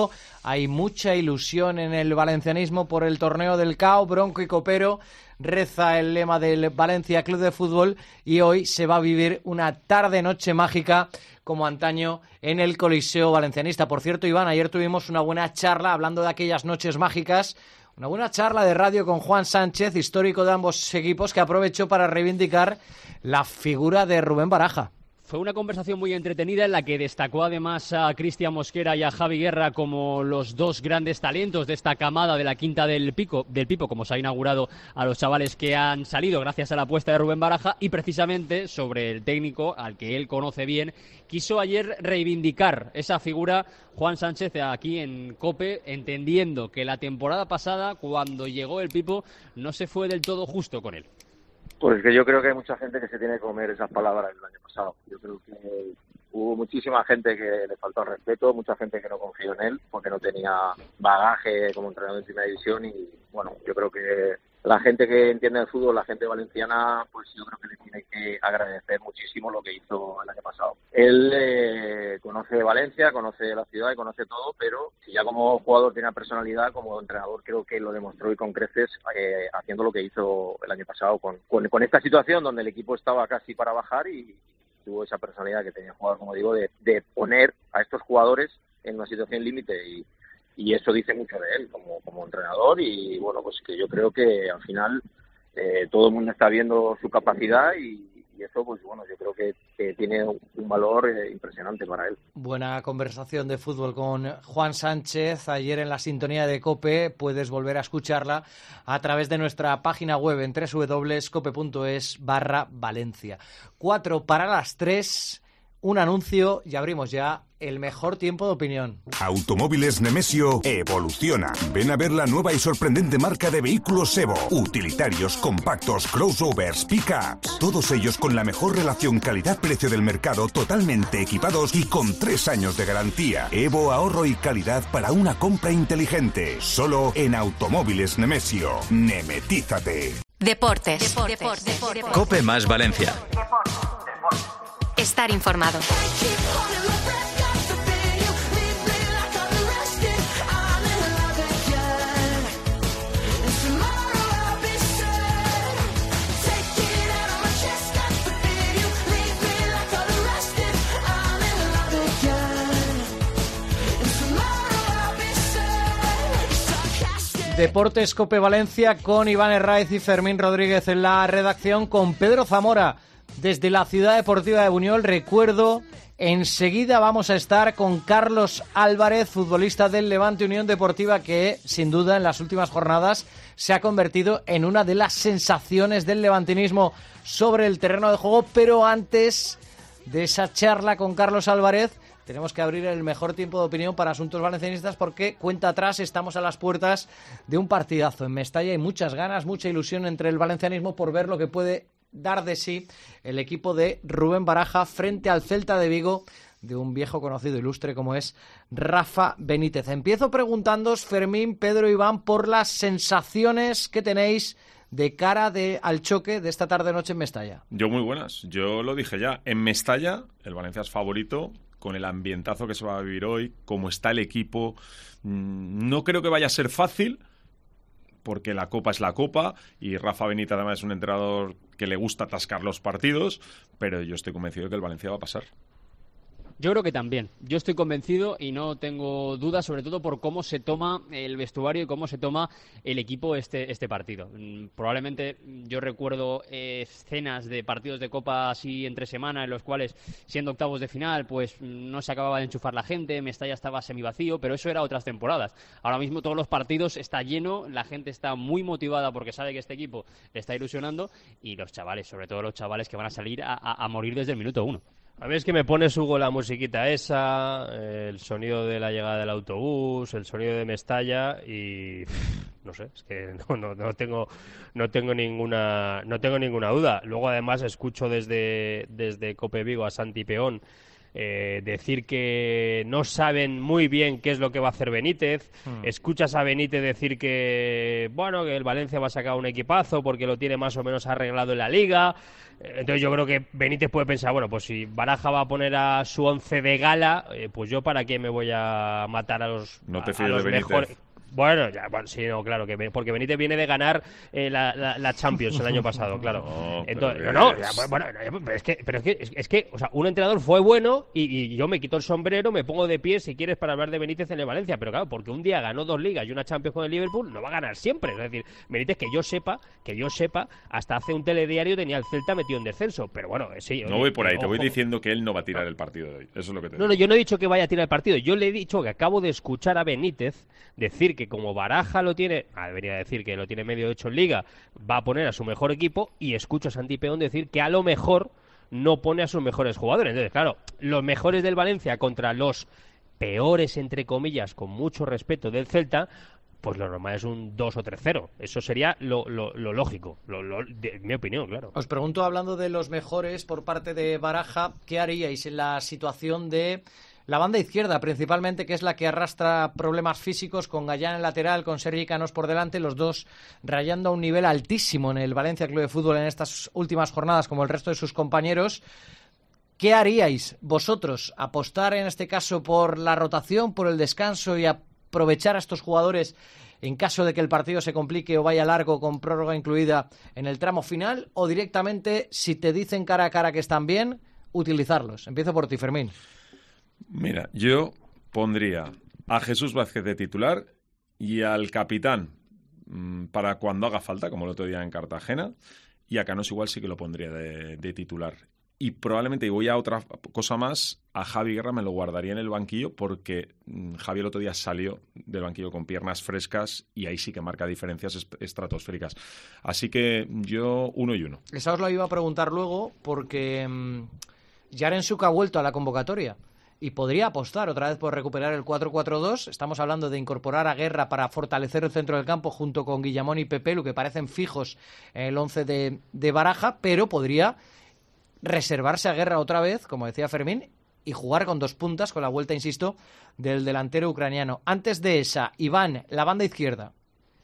Hay mucha ilusión en el valencianismo por el torneo del C A O, bronco y copero. Reza el lema del Valencia Club de Fútbol y hoy se va a vivir una tarde-noche mágica como antaño en el Coliseo Valencianista. Por cierto, Iván, ayer tuvimos una buena charla hablando de aquellas noches mágicas, una buena charla de radio con Juan Sánchez, histórico de ambos equipos, que aprovechó para reivindicar la figura de Rubén Baraja. Fue una conversación muy entretenida en la que destacó además a Cristian Mosquera y a Javi Guerra como los dos grandes talentos de esta camada de la Quinta del Pico, del Pipo, como se ha inaugurado a los chavales que han salido gracias a la apuesta de Rubén Baraja, y precisamente sobre el técnico al que él conoce bien. Quiso ayer reivindicar esa figura Juan Sánchez aquí en COPE, entendiendo que la temporada pasada, cuando llegó el Pipo, no se fue del todo justo con él. Pues que yo creo que hay mucha gente que se tiene que comer esas palabras el año pasado. Yo creo que hubo muchísima gente que le faltó el respeto, mucha gente que no confió en él porque no tenía bagaje como entrenador en primera división y bueno, yo creo que la gente que entiende el fútbol, la gente valenciana, pues yo creo que le tiene que agradecer muchísimo lo que hizo el año pasado. Él eh, conoce Valencia, conoce la ciudad y conoce todo, pero si ya como jugador tiene personalidad, como entrenador creo que lo demostró y con creces eh, haciendo lo que hizo el año pasado con, con, con esta situación donde el equipo estaba casi para bajar y tuvo esa personalidad que tenía el jugador, como digo, de, de poner a estos jugadores en una situación límite y Y eso dice mucho de él como, como entrenador y bueno, pues que yo creo que al final eh, todo el mundo está viendo su capacidad y, y eso pues bueno, yo creo que, que tiene un valor eh, impresionante para él. Buena conversación de fútbol con Juan Sánchez ayer en la sintonía de COPE. Puedes volver a escucharla a través de nuestra página web en doble u doble u doble u punto cope punto es barra Valencia. Cuatro para las tres. Un anuncio y abrimos ya el mejor tiempo de opinión. Automóviles Nemesio evoluciona. Ven a ver la nueva y sorprendente marca de vehículos Evo. Utilitarios, compactos, crossovers, pickups. Todos ellos con la mejor relación calidad-precio del mercado, totalmente equipados y con tres años de garantía. Evo, ahorro y calidad para una compra inteligente. Solo en Automóviles Nemesio. Nemetízate. Deportes. Deportes. Deportes. Deportes. COPE más Valencia. Estar informado. Deportes COPE Valencia con Iván Herráez y Fermín Rodríguez en la redacción, con Pedro Zamora desde la Ciudad Deportiva de Buñol. Recuerdo, enseguida vamos a estar con Carlos Álvarez, futbolista del Levante Unión Deportiva, que sin duda en las últimas jornadas se ha convertido en una de las sensaciones del levantinismo sobre el terreno de juego. Pero antes de esa charla con Carlos Álvarez, tenemos que abrir el mejor tiempo de opinión para asuntos valencianistas, porque cuenta atrás, estamos a las puertas de un partidazo en Mestalla. Hay muchas ganas, mucha ilusión entre el valencianismo por ver lo que puede dar de sí el equipo de Rubén Baraja frente al Celta de Vigo, de un viejo conocido ilustre como es Rafa Benítez. Empiezo preguntándoos, Fermín, Pedro, Iván, por las sensaciones que tenéis de cara de, al choque de esta tarde-noche en Mestalla. Yo muy buenas, yo lo dije ya, en Mestalla el Valencia es favorito, con el ambientazo que se va a vivir hoy, cómo está el equipo. No creo que vaya a ser fácil, porque la Copa es la Copa y Rafa Benítez además es un entrenador que le gusta atascar los partidos, pero yo estoy convencido de que el Valencia va a pasar. Yo creo que también. Yo estoy convencido y no tengo dudas, sobre todo por cómo se toma el vestuario y cómo se toma el equipo este, este partido. Probablemente yo recuerdo eh, escenas de partidos de Copa así entre semana en los cuales, siendo octavos de final, pues no se acababa de enchufar la gente, Mestalla estaba semivacío, pero eso era otras temporadas. Ahora mismo todos los partidos está lleno, la gente está muy motivada porque sabe que este equipo le está ilusionando y los chavales, sobre todo los chavales que van a salir a, a, a morir desde el minuto uno. A ver, es que me pones, Hugo, la musiquita esa, el sonido de la llegada del autobús, el sonido de Mestalla y no sé, es que no, no, no tengo no tengo ninguna no tengo ninguna duda. Luego además escucho desde desde Cope Vigo a Santi Peón eh, decir que no saben muy bien qué es lo que va a hacer Benítez, hmm. escuchas a Benítez decir que, bueno, que el Valencia va a sacar un equipazo porque lo tiene más o menos arreglado en la Liga. Entonces yo creo que Benítez puede pensar, bueno, pues si Baraja va a poner a su once de gala, eh, pues yo para qué me voy a matar a los, no te a, fíes a los de Benítez. mejores... Bueno, ya, bueno, sí, no, claro, que porque Benítez viene de ganar eh, la, la, la Champions el año pasado, claro. No, Entonces, pero no, no, es... ya, bueno, pero es que, pero es que, es, es que, o sea, un entrenador fue bueno y, y yo me quito el sombrero, me pongo de pie si quieres para hablar de Benítez en el Valencia, pero claro, porque un día ganó dos ligas y una Champions con el Liverpool, no va a ganar siempre. Es decir, Benítez, que yo sepa, que yo sepa, hasta hace un telediario tenía el Celta metido en descenso, pero bueno, sí. No oye, voy por ahí, ojo. te voy diciendo que él no va a tirar el partido de hoy. Eso es lo que te digo. No, no, yo no he dicho que vaya a tirar el partido. Yo le he dicho que acabo de escuchar a Benítez decir que como Baraja lo tiene, ah, debería decir que lo tiene medio hecho en Liga, va a poner a su mejor equipo, y escucho a Santi Peón decir que a lo mejor no pone a sus mejores jugadores. Entonces, claro, los mejores del Valencia contra los peores, entre comillas, con mucho respeto, del Celta, pues lo normal es un dos o tres cero. Eso sería lo, lo, lo lógico, lo, lo, de, en mi opinión, claro. Os pregunto, hablando de los mejores por parte de Baraja, ¿qué haríais en la situación de la banda izquierda, principalmente, que es la que arrastra problemas físicos, con Gallán en lateral, con Sergi Canós por delante, los dos rayando a un nivel altísimo en el Valencia Club de Fútbol en estas últimas jornadas, como el resto de sus compañeros? ¿Qué haríais vosotros? ¿Apostar en este caso por la rotación, por el descanso y aprovechar a estos jugadores en caso de que el partido se complique o vaya largo, con prórroga incluida en el tramo final? ¿O directamente, si te dicen cara a cara que están bien, utilizarlos? Empiezo por ti, Fermín. Mira, yo pondría a Jesús Vázquez de titular y al capitán mmm, para cuando haga falta, como el otro día en Cartagena, y a Canós igual sí que lo pondría de, de titular. Y probablemente, y voy a otra cosa más, a Javi Guerra me lo guardaría en el banquillo, porque mmm, Javi el otro día salió del banquillo con piernas frescas y ahí sí que marca diferencias est- estratosféricas. Así que yo uno y uno. Esa os lo iba a preguntar luego, porque mmm, Yaremchuk ha vuelto a la convocatoria y podría apostar otra vez por recuperar el cuatro cuatro dos. Estamos hablando de incorporar a Guerra para fortalecer el centro del campo junto con Guillamón y Pepelu, que parecen fijos en el once de, de Baraja, pero podría reservarse a Guerra otra vez, como decía Fermín, y jugar con dos puntas, con la vuelta, insisto, del delantero ucraniano. Antes de esa, Iván, la banda izquierda.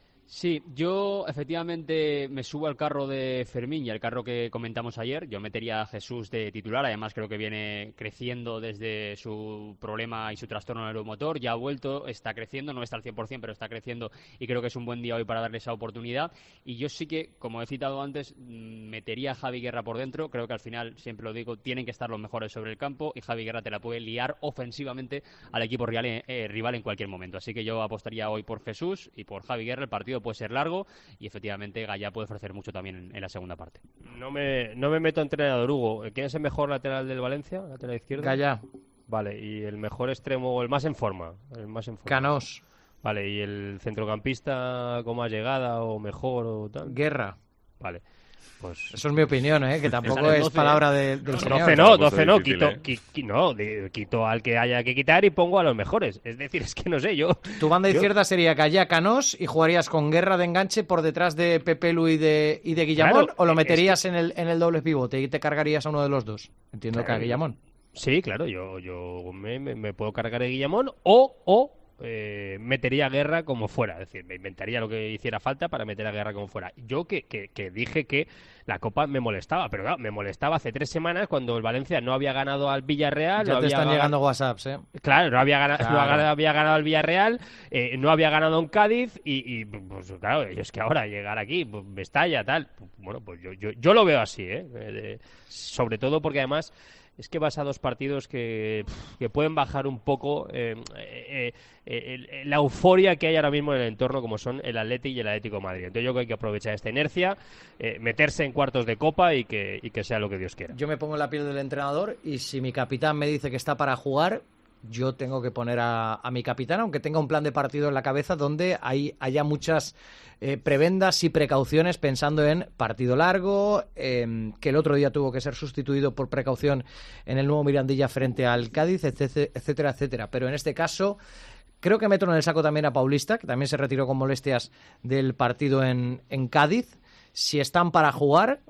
Sí, yo efectivamente me subo al carro de Fermín y al carro que comentamos ayer. Yo metería a Jesús de titular, además creo que viene creciendo desde su problema y su trastorno neuromotor. Ya ha vuelto, está creciendo, no está al cien por ciento, pero está creciendo y creo que es un buen día hoy para darle esa oportunidad. Y yo sí que, como he citado antes, metería a Javi Guerra por dentro. Creo que al final, siempre lo digo, tienen que estar los mejores sobre el campo y Javi Guerra te la puede liar ofensivamente al equipo rival, eh, rival en cualquier momento. Así que yo apostaría hoy por Jesús y por Javi Guerra. El partido puede ser largo y efectivamente Gallá puede ofrecer mucho también en, en la segunda parte. No me, no me meto entrenador, Hugo. ¿Quién es el mejor lateral del Valencia? ¿Lateral izquierdo? Gallá. Vale, y el mejor extremo, el más en forma. El más en forma. Canós. Vale, y el centrocampista con más llegada o mejor o tal. Guerra. Vale. Pues eso es mi opinión, ¿eh? Que tampoco es palabra de, del no, señor. doce no, doce no, quito, eh. qui, qui, no de, quito al que haya que quitar y pongo a los mejores. Es decir, es que no sé, yo... Tu banda yo... izquierda sería Gallá, Canós, y jugarías con Guerra de enganche por detrás de Pepelu y de, y de Guillamón, claro, o lo meterías es que... en, el, en el doble pivote y te cargarías a uno de los dos. Entiendo claro. que a Guillamón. Sí, claro, yo, yo me, me, me puedo cargar a Guillamón o... o... Eh, metería a Guerra como fuera, es decir, me inventaría lo que hiciera falta para meter a Guerra como fuera. Yo que, que, que dije que la Copa me molestaba, pero claro, me molestaba hace tres semanas cuando el Valencia no había ganado al Villarreal. Ya no te había están ganado... llegando WhatsApps, ¿eh? Claro, no había ganado, claro. no había ganado al Villarreal, eh, no había ganado en Cádiz y, y pues claro, es que ahora llegar aquí, pues, Mestalla, tal, bueno, pues yo, yo, yo lo veo así, ¿eh? De, sobre todo porque además... Es que vas a dos partidos que, que pueden bajar un poco eh, eh, eh, la euforia que hay ahora mismo en el entorno, como son el Atleti y el Atlético de Madrid. Entonces yo creo que hay que aprovechar esta inercia, eh, meterse en cuartos de Copa y que, y que sea lo que Dios quiera. Yo me pongo en la piel del entrenador y si mi capitán me dice que está para jugar, yo tengo que poner a, a mi capitán, aunque tenga un plan de partido en la cabeza donde hay, haya muchas eh, prebendas y precauciones pensando en partido largo, eh, que el otro día tuvo que ser sustituido por precaución en el nuevo Mirandilla frente al Cádiz, etcétera, etcétera, etcétera. Pero en este caso creo que meto en el saco también a Paulista, que también se retiró con molestias del partido en, en Cádiz. Si están para jugar,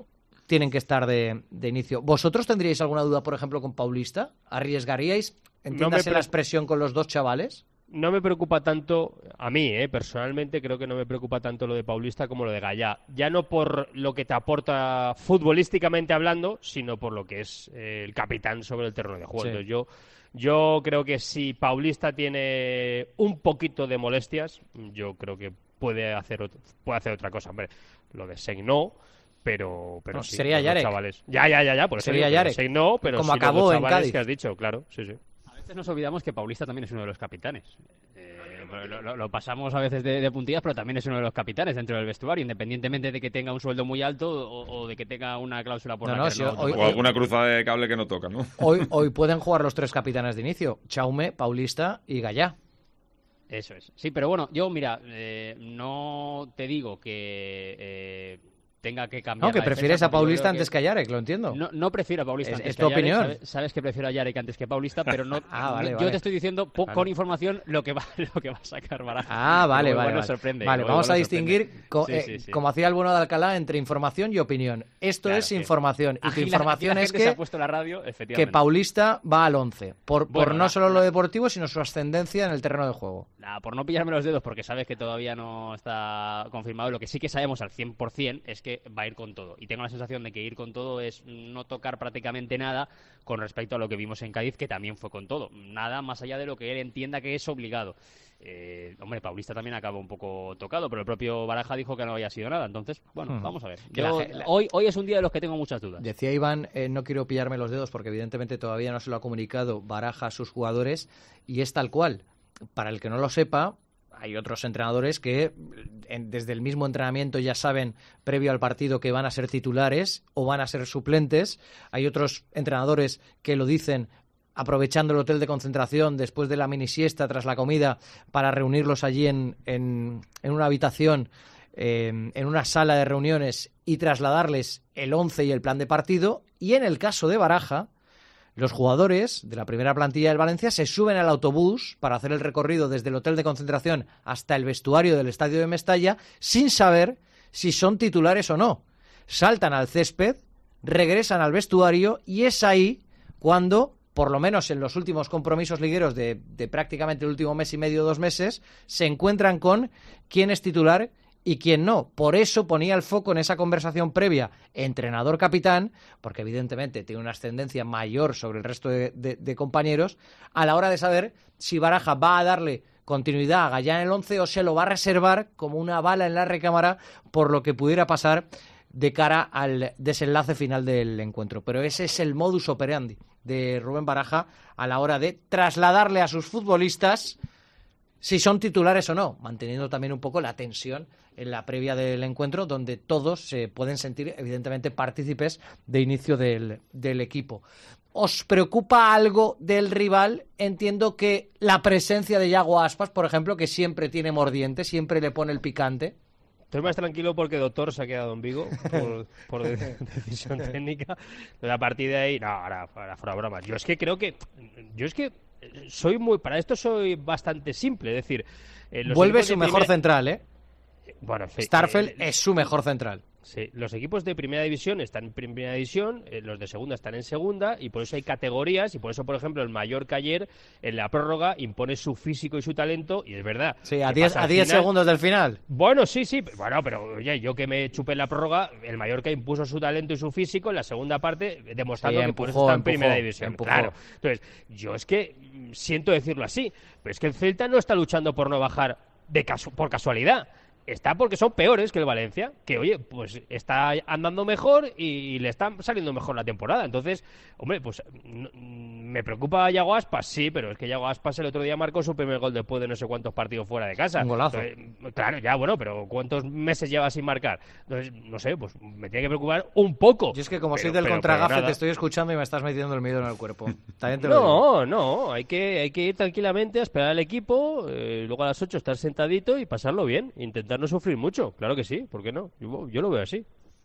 tienen que estar de, de inicio. ¿Vosotros tendríais alguna duda, por ejemplo, con Paulista? ¿Arriesgaríais, entiéndase No me la pre- expresión, con los dos chavales? No me preocupa tanto, a mí, eh, personalmente, creo que no me preocupa tanto lo de Paulista como lo de Gallá. Ya no por lo que te aporta futbolísticamente hablando, sino por lo que es eh, el capitán sobre el terreno de juego. Sí. Entonces, yo, yo creo que si Paulista tiene un poquito de molestias, yo creo que puede hacer, ot- puede hacer otra cosa. Hombre, lo de Sen no, pero, pero No, sí, sería los dos Yarek. chavales. Ya, ya, ya, ya, por eso Sería digo, pero Yarek. Sen no, pero Como sí acabó los dos en chavales Cádiz. que has dicho, claro, sí, sí. A veces nos olvidamos que Paulista también es uno de los capitanes. Eh, lo, lo- lo pasamos a veces de, de puntillas, pero también es uno de los capitanes dentro del vestuario, independientemente de que tenga un sueldo muy alto o, o de que tenga una cláusula por No, la no, que si no- hoy- O alguna cruzada de cable que no toca, ¿no? Hoy, hoy pueden jugar los tres capitanes de inicio, Chaume, Paulista y Gallá. Eso es. Sí, pero bueno, yo, mira, eh, no te digo que eh, tenga que cambiar. No, que la prefieres defensa, a porque yo Paulista creo antes que a Yarek, lo entiendo. No, no prefiero a Paulista Es- antes es que tu a Yarek, opinión. Sabes, sabes que prefiero a Yarek antes que a Paulista, pero no. Ah, vale, yo vale. te estoy diciendo po- Vale. con información lo que va, lo que va a sacar Baraja. Ah, vale, Luego vale. igual nos vale. sorprende, Vale, luego vamos igual a nos sorprende. distinguir, co- Sí, eh, sí, sí. como hacía el bueno de Alcalá, entre información y opinión. Esto Claro, es sí. información. Y tu Aquí la- información aquí la es gente se ha que, puesto la radio, que efectivamente. Paulista va al once. Por, por Bueno, no la- solo lo deportivo, sino su ascendencia en el terreno de juego. Nah, por no pillarme los dedos, porque sabes que todavía no está confirmado, lo que sí que sabemos al cien por cien es que va a ir con todo. Y tengo la sensación de que ir con todo es no tocar prácticamente nada con respecto a lo que vimos en Cádiz, que también fue con todo. Nada más allá de lo que él entienda que es obligado. Eh, hombre, Paulista también acabó un poco tocado, pero el propio Baraja dijo que no había sido nada. Entonces, bueno, Hmm. vamos a ver. Que Yo- la ge- la- hoy, hoy es un día de los que tengo muchas dudas. Decía Iván, eh, no quiero pillarme los dedos porque evidentemente todavía no se lo ha comunicado Baraja a sus jugadores y es tal cual. Para el que no lo sepa, hay otros entrenadores que en- desde el mismo entrenamiento ya saben previo al partido que van a ser titulares o van a ser suplentes. Hay otros entrenadores que lo dicen aprovechando el hotel de concentración después de la mini siesta tras la comida para reunirlos allí en, en, en una habitación, eh, en una sala de reuniones y trasladarles el once y el plan de partido. Y en el caso de Baraja, los jugadores de la primera plantilla del Valencia se suben al autobús para hacer el recorrido desde el hotel de concentración hasta el vestuario del estadio de Mestalla sin saber si son titulares o no. Saltan al césped, regresan al vestuario y es ahí cuando, por lo menos en los últimos compromisos ligueros de, de prácticamente el último mes y medio, dos meses, se encuentran con quién es titular y quién no. Por eso ponía el foco en esa conversación previa entrenador-capitán, porque evidentemente tiene una ascendencia mayor sobre el resto de, de- de compañeros, a la hora de saber si Baraja va a darle continuidad a Gallá en el once o se lo va a reservar como una bala en la recámara por lo que pudiera pasar de cara al desenlace final del encuentro. Pero ese es el modus operandi de Rubén Baraja a la hora de trasladarle a sus futbolistas si son titulares o no, manteniendo también un poco la tensión en la previa del encuentro, donde todos se pueden sentir evidentemente partícipes de inicio del, del equipo. ¿Os preocupa algo del rival? Entiendo que la presencia de Yago Aspas, por ejemplo, que siempre tiene mordiente, siempre le pone el picante. Estoy más tranquilo porque Doctor se ha quedado en Vigo por, por de- decisión técnica. Entonces, a partir de ahí, no, ahora, ahora fuera broma. Yo es que creo que, yo es que soy muy, para esto soy bastante simple, es decir, eh, los Vuelve equipos de su mejor primera- central, ¿eh? Bueno, sí, Starfelt eh, es su mejor central. Sí, los equipos de primera división están en primera división, eh, los de segunda están en segunda y por eso hay categorías y por eso, por ejemplo, el Mallorca ayer en la prórroga impone su físico y su talento y es verdad. Sí, a ¿Qué diez pasa? a Al diez final- segundos del final. Bueno, sí, sí, bueno, pero oye, yo que me chupé en la prórroga, el Mallorca impuso su talento y su físico en la segunda parte, demostrando Sí, que por empujó, eso está en empujó, primera división. empujó. Claro. Entonces, yo es que mm, siento decirlo así, pero es que el Celta no está luchando por no bajar de casu- por casualidad. Está porque son peores que el Valencia, que oye, pues está andando mejor y, y le está saliendo mejor la temporada. Entonces, hombre, pues n- me preocupa Yago Aspas, sí, pero es que Yago Aspas el otro día marcó su primer gol después de no sé cuántos partidos fuera de casa. Un golazo. Entonces, claro, ya bueno, pero ¿cuántos meses lleva sin marcar? Entonces, no sé, pues me tiene que preocupar un poco. Yo es que como Pero- soy del pero- contragafe pero nada. te estoy escuchando y me estás metiendo el miedo en el cuerpo. También te lo digo. No, no, hay que, hay que ir tranquilamente a esperar al equipo, eh, luego a las ocho estar sentadito y pasarlo bien, intentar no sufrir mucho, claro que sí, ¿por qué no? Yo, yo lo veo así.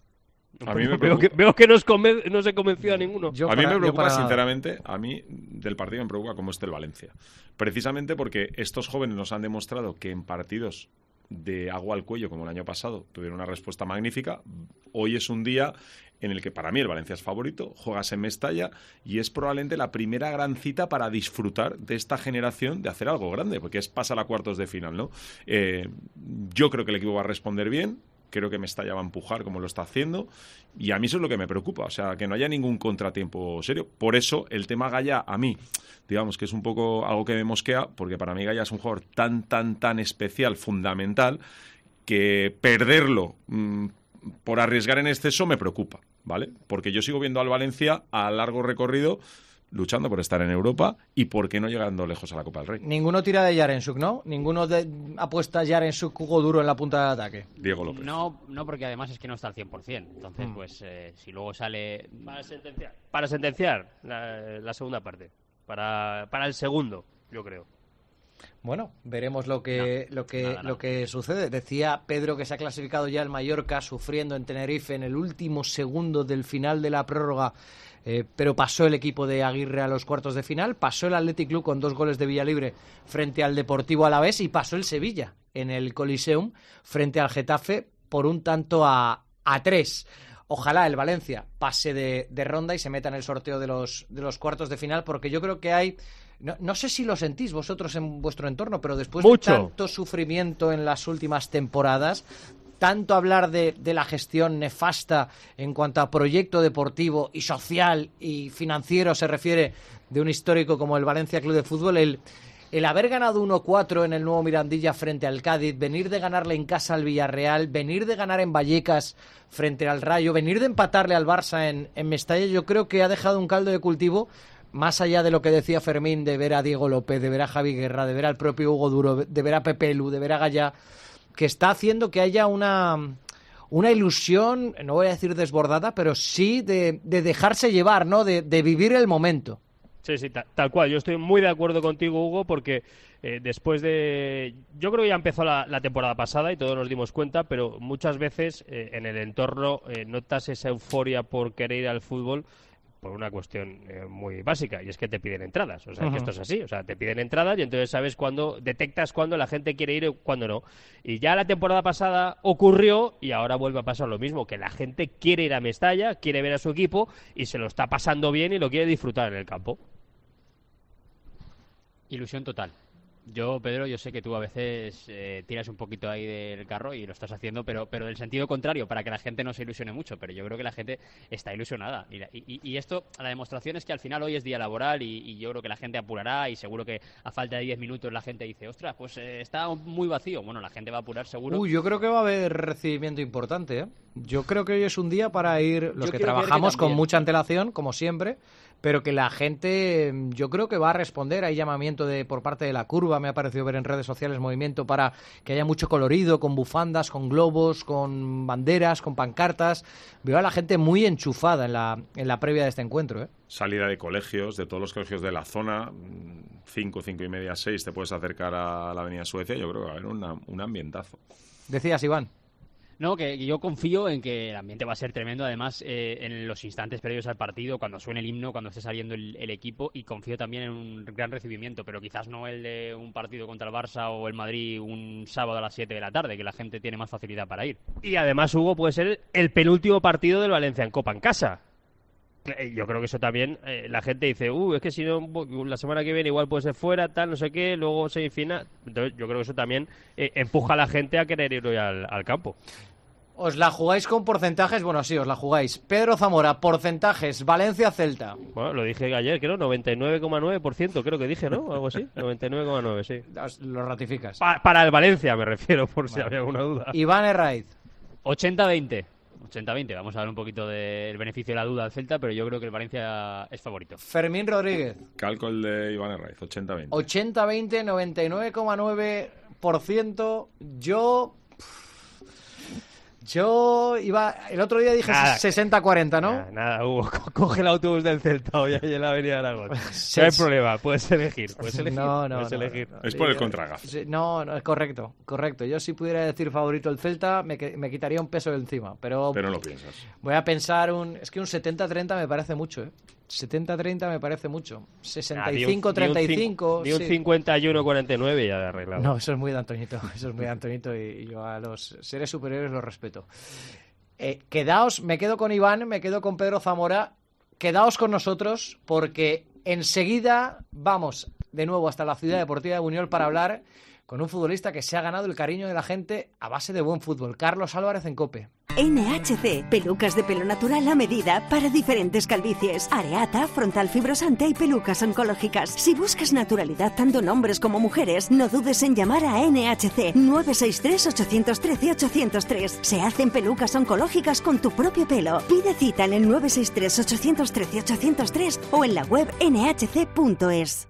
A mí me veo, preocupa. que, veo que no, os conven- no se ha convencido a ninguno. a mí me preocupa, sinceramente, a mí del partido me preocupa cómo esté el Valencia. Precisamente porque estos jóvenes nos han demostrado que en partidos de agua al cuello como el año pasado tuvieron una respuesta magnífica, hoy es un día en el que para mí el Valencia es favorito, juegas en Mestalla y es probablemente la primera gran cita para disfrutar de esta generación de hacer algo grande, porque es pasar a cuartos de final, ¿no? Eh, yo creo que el equipo va a responder bien, creo que Mestalla va a empujar como lo está haciendo y a mí eso es lo que me preocupa, o sea, que no haya ningún contratiempo serio. Por eso el tema Gaya a mí, digamos que es un poco algo que me mosquea, porque para mí Gaya es un jugador tan, tan, tan especial, fundamental, que perderlo mmm, por arriesgar en exceso me preocupa, ¿vale? Porque yo sigo viendo al Valencia a largo recorrido luchando por estar en Europa y por qué no llegando lejos a la Copa del Rey. Ninguno tira de Yaremchuk, ¿no? Ninguno de, apuesta a Yaremchuk Hugo Duro en la punta de ataque. Diego López. No, no, porque además es que no está al cien por cien. Entonces, mm. pues, eh, si luego sale... Para sentenciar, para sentenciar la, la segunda parte. Para, para el segundo, yo creo. Bueno, veremos lo que no, lo que nada, nada. lo que sucede. Decía Pedro que se ha clasificado ya el Mallorca sufriendo en Tenerife en el último segundo del final de la prórroga, eh, pero pasó el equipo de Aguirre a los cuartos de final, pasó el Athletic Club con dos goles de Villalibre frente al Deportivo Alavés y pasó el Sevilla en el Coliseum frente al Getafe por un tanto a, a tres. Ojalá el Valencia pase de, de ronda y se meta en el sorteo de los, de los cuartos de final, porque yo creo que hay... No, no sé si lo sentís vosotros en vuestro entorno, pero después Mucho. de tanto sufrimiento en las últimas temporadas, tanto hablar de, de la gestión nefasta en cuanto a proyecto deportivo y social y financiero se refiere de un histórico como el Valencia Club de Fútbol, el, el haber ganado uno cuatro en el nuevo Mirandilla frente al Cádiz, venir de ganarle en casa al Villarreal, venir de ganar en Vallecas frente al Rayo, venir de empatarle al Barça en, en Mestalla, yo creo que ha dejado un caldo de cultivo. Más allá de lo que decía Fermín, de ver a Diego López, de ver a Javi Guerra, de ver al propio Hugo Duro, de ver a Pepe Lu, de ver a Gaya, que está haciendo que haya una, una ilusión, no voy a decir desbordada, pero sí de, de dejarse llevar, ¿no? De, de vivir el momento. Sí, sí, tal, tal cual. Yo estoy muy de acuerdo contigo, Hugo, porque eh, después de... Yo creo que ya empezó la, la temporada pasada y todos nos dimos cuenta, pero muchas veces eh, en el entorno eh, notas esa euforia por querer ir al fútbol por una cuestión eh, muy básica, y es que te piden entradas. O sea, uh-huh. que esto es así. O sea, te piden entradas y entonces sabes cuándo, detectas cuándo la gente quiere ir y cuándo no. Y ya la temporada pasada ocurrió y ahora vuelve a pasar lo mismo, que la gente quiere ir a Mestalla, quiere ver a su equipo y se lo está pasando bien y lo quiere disfrutar en el campo. Ilusión total. Yo, Pedro, yo sé que tú a veces eh, tiras un poquito ahí del carro y lo estás haciendo, pero pero del sentido contrario, para que la gente no se ilusione mucho. Pero yo creo que la gente está ilusionada. Y, y, y esto, la demostración es que al final hoy es día laboral y, y yo creo que la gente apurará y seguro que a falta de diez minutos la gente dice, ostras, pues eh, está muy vacío. Bueno, la gente va a apurar seguro. Uy, yo creo que va a haber recibimiento importante, ¿eh? Yo creo que hoy es un día para ir, los yo que trabajamos que con mucha antelación, como siempre, pero que la gente, yo creo que va a responder. Hay llamamiento de por parte de la curva, me ha parecido ver en redes sociales movimiento para que haya mucho colorido, con bufandas, con globos, con banderas, con pancartas. Veo a la gente muy enchufada en la, en la previa de este encuentro, ¿eh? Salida de colegios, de todos los colegios de la zona, cinco, cinco y media, seis, te puedes acercar a la Avenida Suecia, yo creo que va a haber una, un ambientazo. Decías, Iván. No, que yo confío en que el ambiente va a ser tremendo, además eh, en los instantes previos al partido, cuando suene el himno, cuando esté saliendo el, el equipo, y confío también en un gran recibimiento, pero quizás no el de un partido contra el Barça o el Madrid un sábado a las siete de la tarde, que la gente tiene más facilidad para ir. Y además, Hugo, puede ser el penúltimo partido del Valencia en Copa en casa. Yo creo que eso también, eh, la gente dice, uh, es que si no, la semana que viene igual puede ser fuera, tal, no sé qué, luego semifinal. Entonces yo creo que eso también eh, empuja a la gente a querer ir hoy al, al campo. ¿Os la jugáis con porcentajes? Bueno, sí, os la jugáis. Pedro Zamora, porcentajes, Valencia-Celta. Bueno, lo dije ayer, creo, noventa y nueve coma nueve por ciento, creo que dije, ¿no? Algo así, noventa y nueve coma nueve, sí. Lo ratificas. Pa para el Valencia me refiero, por si vale. había alguna duda. Iván Herraiz. ochenta veinte. ochenta veinte, vamos a dar un poquito del beneficio de la duda al Celta, pero yo creo que el Valencia es favorito. Fermín Rodríguez. Calco el de Iván Herraiz, ochenta veinte. ochenta veinte, noventa y nueve coma nueve por ciento. Yo... Yo iba... El otro día dije sesenta cuarenta, ¿no? Nada, nada, Hugo. Coge el autobús del Celta hoy en la Avenida Aragón. No hay problema, puedes elegir. Puedes elegir. No, no, puedes no, elegir. No, no. Es por el contragaf. No, no, es correcto, correcto. Yo si pudiera decir favorito el Celta, me, me quitaría un peso de encima. Pero, pero no lo piensas. Voy a pensar un... Es que un setenta treinta me parece mucho, ¿eh? setenta treinta me parece mucho. sesenta y cinco treinta y cinco. Ni un, sí. cincuenta y uno cuarenta y nueve ya de arreglado. No, eso es muy de Antonito. Eso es muy de Antonito y, y yo a los seres superiores los respeto. Eh, quedaos, me quedo con Iván, me quedo con Pedro Zamora. Quedaos con nosotros porque enseguida vamos de nuevo hasta la Ciudad Deportiva de Buñol para hablar con un futbolista que se ha ganado el cariño de la gente a base de buen fútbol. Carlos Álvarez en COPE. N H C, pelucas de pelo natural a medida para diferentes calvicies. Areata, frontal fibrosante y pelucas oncológicas. Si buscas naturalidad tanto en hombres como mujeres, no dudes en llamar a N H C nueve seis tres, ocho uno tres, ocho cero tres. Se hacen pelucas oncológicas con tu propio pelo. Pide cita en el nueve seis tres, ocho uno tres, ocho cero tres o en la web N H C punto es.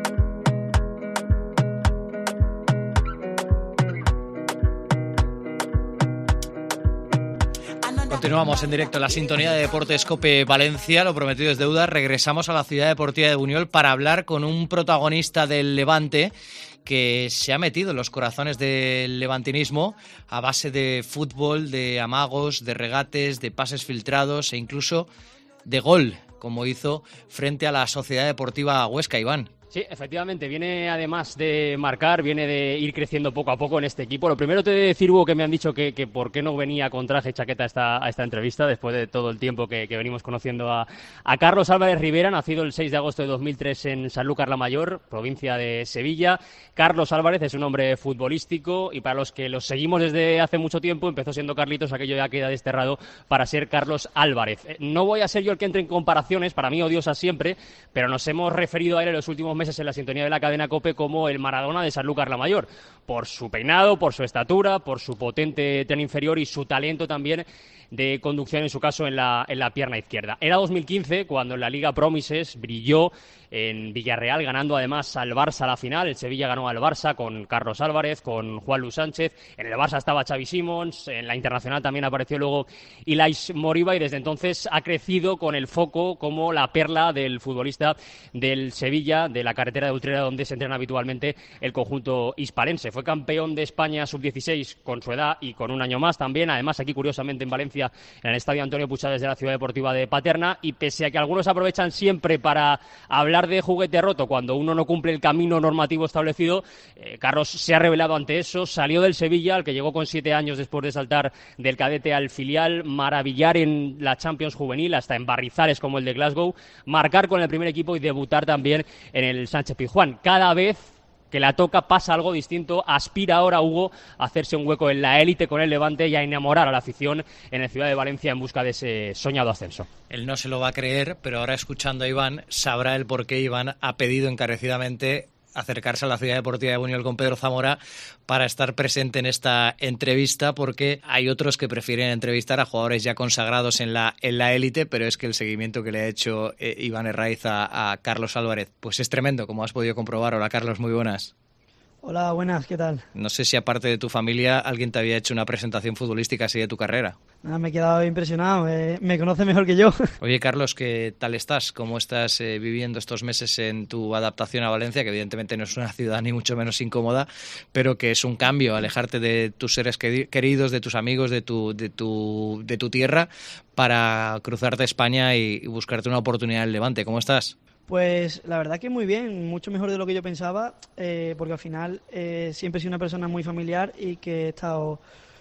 Continuamos en directo en la sintonía de Deportes COPE Valencia, lo prometido es deuda. Regresamos a la Ciudad Deportiva de Buñol para hablar con un protagonista del Levante que se ha metido en los corazones del levantinismo a base de fútbol, de amagos, de regates, de pases filtrados e incluso de gol, como hizo frente a la Sociedad Deportiva Huesca. Iván. Sí, efectivamente, viene además de marcar, viene de ir creciendo poco a poco en este equipo. Lo primero te he de decir, Hugo, que me han dicho que, que por qué no venía con traje y chaqueta a esta, a esta entrevista, después de todo el tiempo que, que venimos conociendo a, a Carlos Álvarez Rivera, nacido el seis de agosto de dos mil tres en Sanlúcar la Mayor, provincia de Sevilla. Carlos Álvarez es un hombre futbolístico y para los que los seguimos desde hace mucho tiempo, empezó siendo Carlitos, aquello ya queda desterrado para ser Carlos Álvarez. No voy a ser yo el que entre en comparaciones, para mí odiosas siempre, pero nos hemos referido a él en los últimos meses en la sintonía de la cadena COPE como el Maradona de Sanlúcar la Mayor, por su peinado, por su estatura, por su potente tren inferior y su talento también de conducción, en su caso, en la, en la pierna izquierda. Era dos mil quince cuando en la Liga Promises brilló en Villarreal, ganando además al Barça la final. El Sevilla ganó al Barça con Carlos Álvarez, con Juan Luis Sánchez. En el Barça estaba Xavi Simons, en la Internacional también apareció luego Ilais Moriba y desde entonces ha crecido con el foco como la perla del futbolista del Sevilla, de la carretera de Utrera, donde se entrena habitualmente el conjunto hispalense. Fue campeón de España sub dieciséis con su edad y con un año más también. Además, aquí curiosamente en Valencia, en el estadio Antonio Puigdemont de la Ciudad Deportiva de Paterna, y pese a que algunos aprovechan siempre para hablar de juguete roto cuando uno no cumple el camino normativo establecido, eh, Carlos se ha revelado ante eso, salió del Sevilla, al que llegó con siete años después de saltar del cadete al filial, maravillar en la Champions juvenil, hasta en barrizales como el de Glasgow, marcar con el primer equipo y debutar también en el Sánchez Pizjuán. Cada vez que la toca pasa algo distinto, aspira ahora Hugo a hacerse un hueco en la élite con el Levante y a enamorar a la afición en la ciudad de Valencia en busca de ese soñado ascenso. Él no se lo va a creer, pero ahora escuchando a Iván sabrá el por qué Iván ha pedido encarecidamente acercarse a la Ciudad Deportiva de Buñol con Pedro Zamora para estar presente en esta entrevista, porque hay otros que prefieren entrevistar a jugadores ya consagrados en la en la élite, pero es que el seguimiento que le ha hecho eh, Iván Herraiz a, a Carlos Álvarez pues es tremendo, como has podido comprobar. Hola Carlos, muy buenas. Hola, buenas, ¿qué tal? No sé si aparte de tu familia alguien te había hecho una presentación futbolística así de tu carrera. Nada, me he quedado impresionado, eh, me conoce mejor que yo. Oye Carlos, ¿qué tal estás? ¿Cómo estás eh, viviendo estos meses en tu adaptación a Valencia? Que evidentemente no es una ciudad ni mucho menos incómoda, pero que es un cambio, alejarte de tus seres queridos, de tus amigos, de tu, de tu, de tu tierra, para cruzarte a España y, y buscarte una oportunidad en el Levante. ¿Cómo estás? Pues la verdad que muy bien, mucho mejor de lo que yo pensaba, eh, porque al final eh, siempre he sido una persona muy familiar y que he estado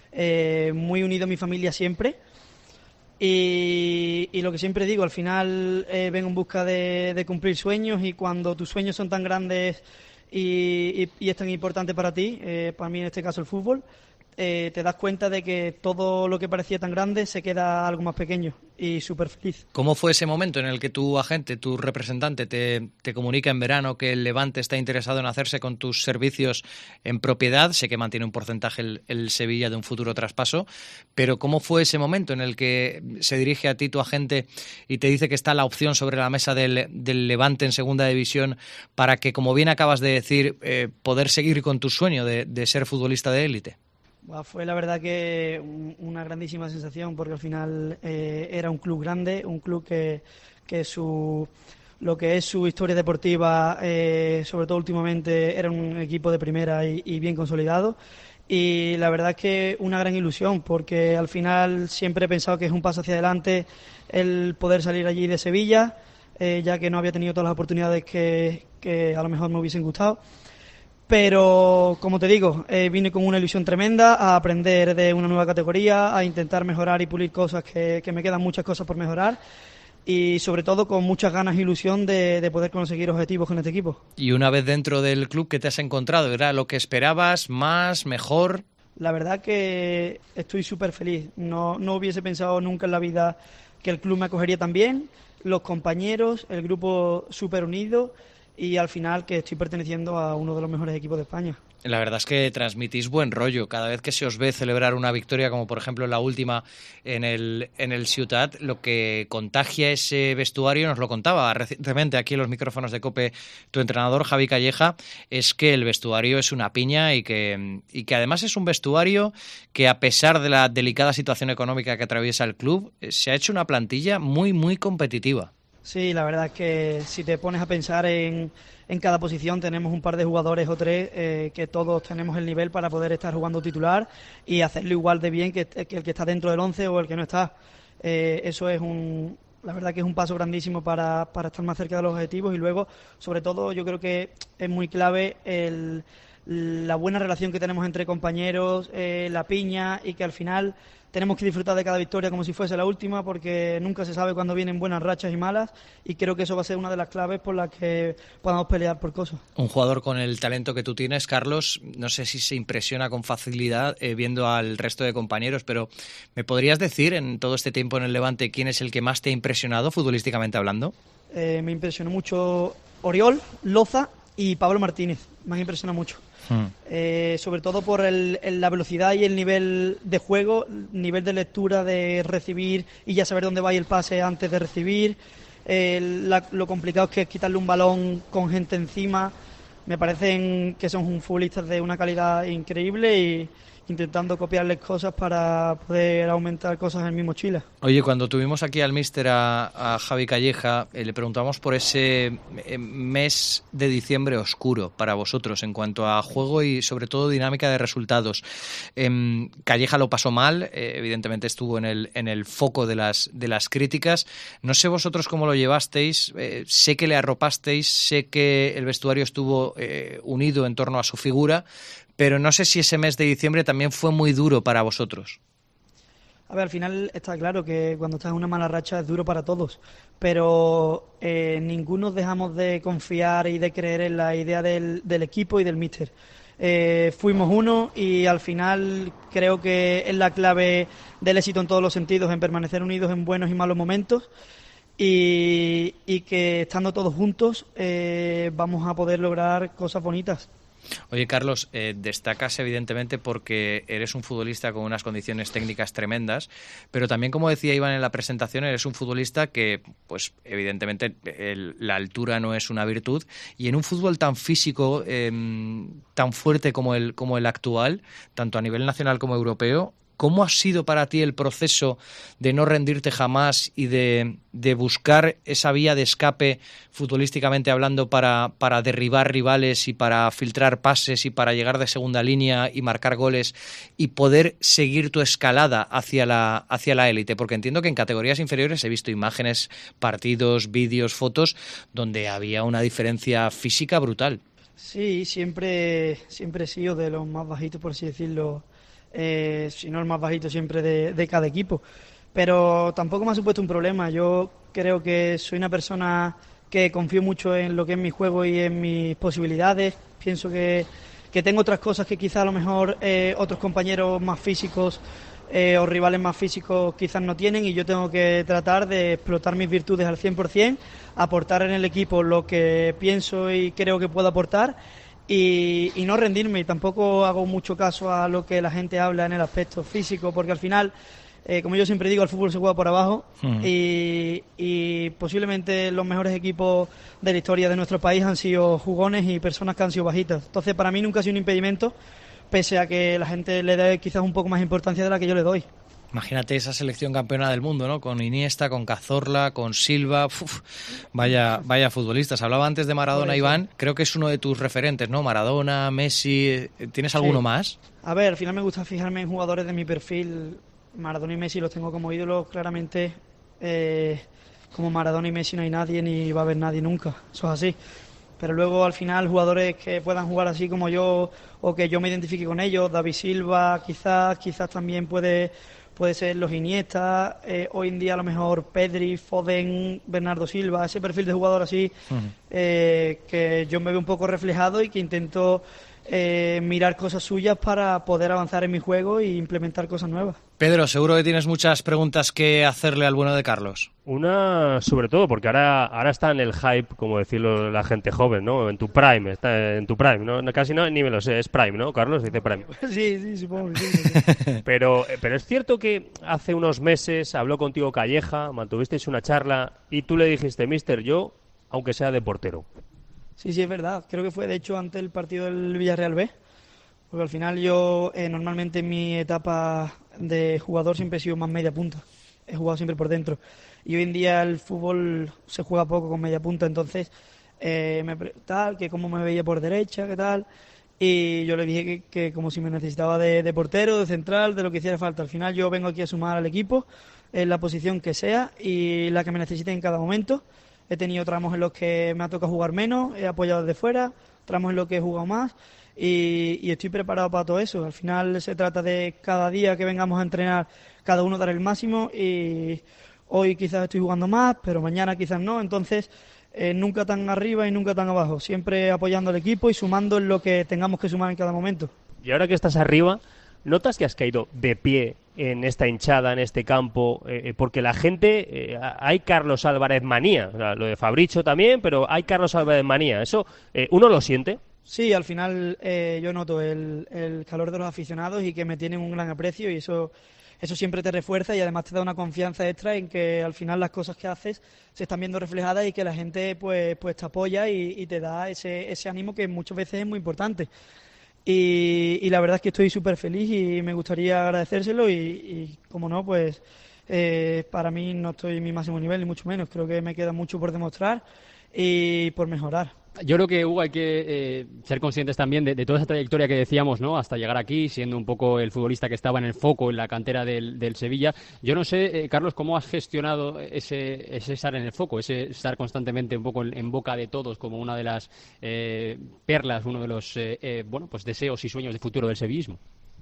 eh, muy unido a mi familia siempre. Y, y lo que siempre digo, al final eh, vengo en busca de, de cumplir sueños, y cuando tus sueños son tan grandes y, y, y es tan importante para ti, eh, para mí en este caso el fútbol, Eh, te das cuenta de que todo lo que parecía tan grande se queda algo más pequeño, y súper feliz. ¿Cómo fue ese momento en el que tu agente, tu representante, te, te comunica en verano que el Levante está interesado en hacerse con tus servicios en propiedad? Sé que mantiene un porcentaje el, el Sevilla de un futuro traspaso, pero ¿cómo fue ese momento en el que se dirige a ti tu agente y te dice que está la opción sobre la mesa del, del Levante en segunda división para que, como bien acabas de decir, eh, poder seguir con tu sueño de, de ser futbolista de élite? Bueno, fue la verdad que una grandísima sensación, porque al final eh, era un club grande, un club que, que su, lo que es su historia deportiva, eh, sobre todo últimamente, era un equipo de primera y, y bien consolidado. Y la verdad es que una gran ilusión, porque al final siempre he pensado que es un paso hacia adelante el poder salir allí de Sevilla, eh, ya que no había tenido todas las oportunidades que, que a lo mejor me hubiesen gustado. Pero, como te digo, eh, vine con una ilusión tremenda a aprender de una nueva categoría, a intentar mejorar y pulir cosas que, que me quedan muchas cosas por mejorar y sobre todo con muchas ganas e ilusión de, de poder conseguir objetivos con este equipo. Y una vez dentro del club, ¿qué te has encontrado? ¿Era lo que esperabas? ¿Más? ¿Mejor? La verdad que estoy súper feliz. No, no hubiese pensado nunca en la vida que el club me acogería tan bien, los compañeros, el grupo súper unido y al final que estoy perteneciendo a uno de los mejores equipos de España. La verdad es que transmitís buen rollo. Cada vez que se os ve celebrar una victoria, como por ejemplo la última en el, en el Ciutat, lo que contagia ese vestuario, nos lo contaba recientemente aquí en los micrófonos de COPE tu entrenador Javi Calleja, es que el vestuario es una piña y que, y que además es un vestuario que, a pesar de la delicada situación económica que atraviesa el club, se ha hecho una plantilla muy, muy competitiva. Sí, la verdad es que si te pones a pensar en, en cada posición tenemos un par de jugadores o tres eh, que todos tenemos el nivel para poder estar jugando titular y hacerlo igual de bien que, que el que está dentro del once o el que no está. Eh, eso es un, la verdad que es un paso grandísimo para, para estar más cerca de los objetivos y luego, sobre todo, yo creo que es muy clave el, la buena relación que tenemos entre compañeros, eh, la piña y que al final tenemos que disfrutar de cada victoria como si fuese la última porque nunca se sabe cuándo vienen buenas rachas y malas y creo que eso va a ser una de las claves por las que podamos pelear por cosas. Un jugador con el talento que tú tienes, Carlos, no sé si se impresiona con facilidad eh, viendo al resto de compañeros, pero ¿me podrías decir en todo este tiempo en el Levante quién es el que más te ha impresionado futbolísticamente hablando? Eh, me impresionó mucho Oriol, Loza y Pablo Martínez, me han impresionado mucho. Hmm. Eh, sobre todo por el, el, la velocidad y el nivel de juego, nivel de lectura, de recibir y ya saber dónde va el pase antes de recibir. Eh, la, lo complicado es que es quitarle un balón con gente encima. Me parecen que son futbolistas de una calidad increíble y intentando copiarles cosas para poder aumentar cosas en mi mochila. Oye, cuando tuvimos aquí al míster a, a Javi Calleja, eh, le preguntamos por ese eh, mes de diciembre oscuro para vosotros en cuanto a juego y sobre todo dinámica de resultados. Eh, Calleja lo pasó mal, eh, evidentemente estuvo en el, en el foco de las, de las críticas. No sé vosotros cómo lo llevasteis, eh, sé que le arropasteis, sé que el vestuario estuvo eh, unido en torno a su figura, pero no sé si ese mes de diciembre también fue muy duro para vosotros. A ver, al final está claro que cuando estás en una mala racha es duro para todos, pero eh, ninguno dejamos de confiar y de creer en la idea del, del equipo y del míster. Eh, fuimos uno y al final creo que es la clave del éxito en todos los sentidos, en permanecer unidos en buenos y malos momentos y, y que estando todos juntos eh, vamos a poder lograr cosas bonitas. Oye, Carlos, eh, destacas evidentemente porque eres un futbolista con unas condiciones técnicas tremendas, pero también, como decía Iván en la presentación, eres un futbolista que, pues evidentemente, el, la altura no es una virtud, y en un fútbol tan físico, eh, tan fuerte como el, como el actual, tanto a nivel nacional como europeo, ¿cómo ha sido para ti el proceso de no rendirte jamás y de, de buscar esa vía de escape, futbolísticamente hablando, para, para derribar rivales y para filtrar pases y para llegar de segunda línea y marcar goles y poder seguir tu escalada hacia la, hacia la élite? Porque entiendo que en categorías inferiores he visto imágenes, partidos, vídeos, fotos, donde había una diferencia física brutal. Sí, siempre, siempre he sido de los más bajitos, por así decirlo. Eh, si no el más bajito siempre de, de cada equipo, pero tampoco me ha supuesto un problema. Yo creo que soy una persona que confío mucho en lo que es mi juego y en mis posibilidades. Pienso que, que tengo otras cosas que quizá a lo mejor eh, otros compañeros más físicos eh, o rivales más físicos quizás no tienen, y yo tengo que tratar de explotar mis virtudes al cien por ciento, aportar en el equipo lo que pienso y creo que puedo aportar. Y, y no rendirme, y tampoco hago mucho caso a lo que la gente habla en el aspecto físico, porque al final, eh, como yo siempre digo, el fútbol se juega por abajo. Uh-huh. y, y posiblemente los mejores equipos de la historia de nuestro país han sido jugones y personas que han sido bajitas. Entonces, para mí nunca ha sido un impedimento, pese a que la gente le dé quizás un poco más importancia de la que yo le doy. Imagínate esa selección campeona del mundo, ¿no? Con Iniesta, con Cazorla, con Silva. Uf, vaya, vaya futbolistas. Hablaba antes de Maradona, Iván. Creo que es uno de tus referentes, ¿no? Maradona, Messi. ¿Tienes alguno sí. más? A ver, al final me gusta fijarme en jugadores de mi perfil. Maradona y Messi los tengo como ídolos, claramente. Eh, como Maradona y Messi no hay nadie ni va a haber nadie nunca, eso es así. Pero luego al final jugadores que puedan jugar así como yo o que yo me identifique con ellos, David Silva quizás, quizás también puede, puede ser los Iniesta, eh, hoy en día a lo mejor Pedri, Foden, Bernardo Silva, ese perfil de jugador así, uh-huh. eh, que yo me veo un poco reflejado y que intento eh, mirar cosas suyas para poder avanzar en mi juego e implementar cosas nuevas. Pedro, seguro que tienes muchas preguntas que hacerle al bueno de Carlos. Una, sobre todo, porque ahora ahora está en el hype, como decirlo la gente joven, ¿no? En tu prime, está en tu prime, ¿no? Casi no, ni me lo sé, es prime, ¿no, Carlos? Dice prime. Sí, sí, supongo que sí. Pero, pero es cierto que hace unos meses habló contigo Calleja, mantuvisteis una charla y tú le dijiste, mister, yo, aunque sea de portero. Sí, sí, es verdad. Creo que fue, de hecho, ante el partido del Villarreal B. Porque al final yo, eh, normalmente en mi etapa de jugador siempre he sido más media punta. He jugado siempre por dentro. Y hoy en día el fútbol se juega poco con media punta, entonces eh, me tal, que cómo me veía por derecha, qué tal. Y yo le dije que, que como si me necesitaba de, de portero, de central, de lo que hiciera falta. Al final yo vengo aquí a sumar al equipo en la posición que sea y la que me necesite en cada momento. He tenido tramos en los que me ha tocado jugar menos, he apoyado desde fuera, tramos en los que he jugado más. Y, y estoy preparado para todo eso. Al final se trata de cada día que vengamos a entrenar, cada uno dar el máximo y hoy quizás estoy jugando más, pero mañana quizás no. Entonces, eh, nunca tan arriba y nunca tan abajo. Siempre apoyando al equipo y sumando en lo que tengamos que sumar en cada momento. Y ahora que estás arriba, ¿notas que has caído de pie en esta hinchada, en este campo? Eh, porque la gente, eh, hay Carlos Álvarez manía. O sea, lo de Fabricio también, pero hay Carlos Álvarez manía. ¿Eso eh, uno lo siente? Sí, al final eh, yo noto el, el calor de los aficionados y que me tienen un gran aprecio y eso, eso siempre te refuerza y además te da una confianza extra en que al final las cosas que haces se están viendo reflejadas y que la gente pues, pues te apoya y, y te da ese, ese ánimo que muchas veces es muy importante. Y, y la verdad es que estoy súper feliz y me gustaría agradecérselo y, y como no, pues eh, para mí no estoy en mi máximo nivel ni mucho menos. Creo que me queda mucho por demostrar y por mejorar. Yo creo que, Hugo, hay que eh, ser conscientes también de, de toda esa trayectoria que decíamos, ¿no? Hasta llegar aquí, siendo un poco el futbolista que estaba en el foco, en la cantera del, del Sevilla. Yo no sé, eh, Carlos, ¿cómo has gestionado ese, ese estar en el foco, ese estar constantemente un poco en, en boca de todos como una de las eh, perlas, uno de los eh, eh, bueno, pues deseos y sueños de futuro del sevillismo?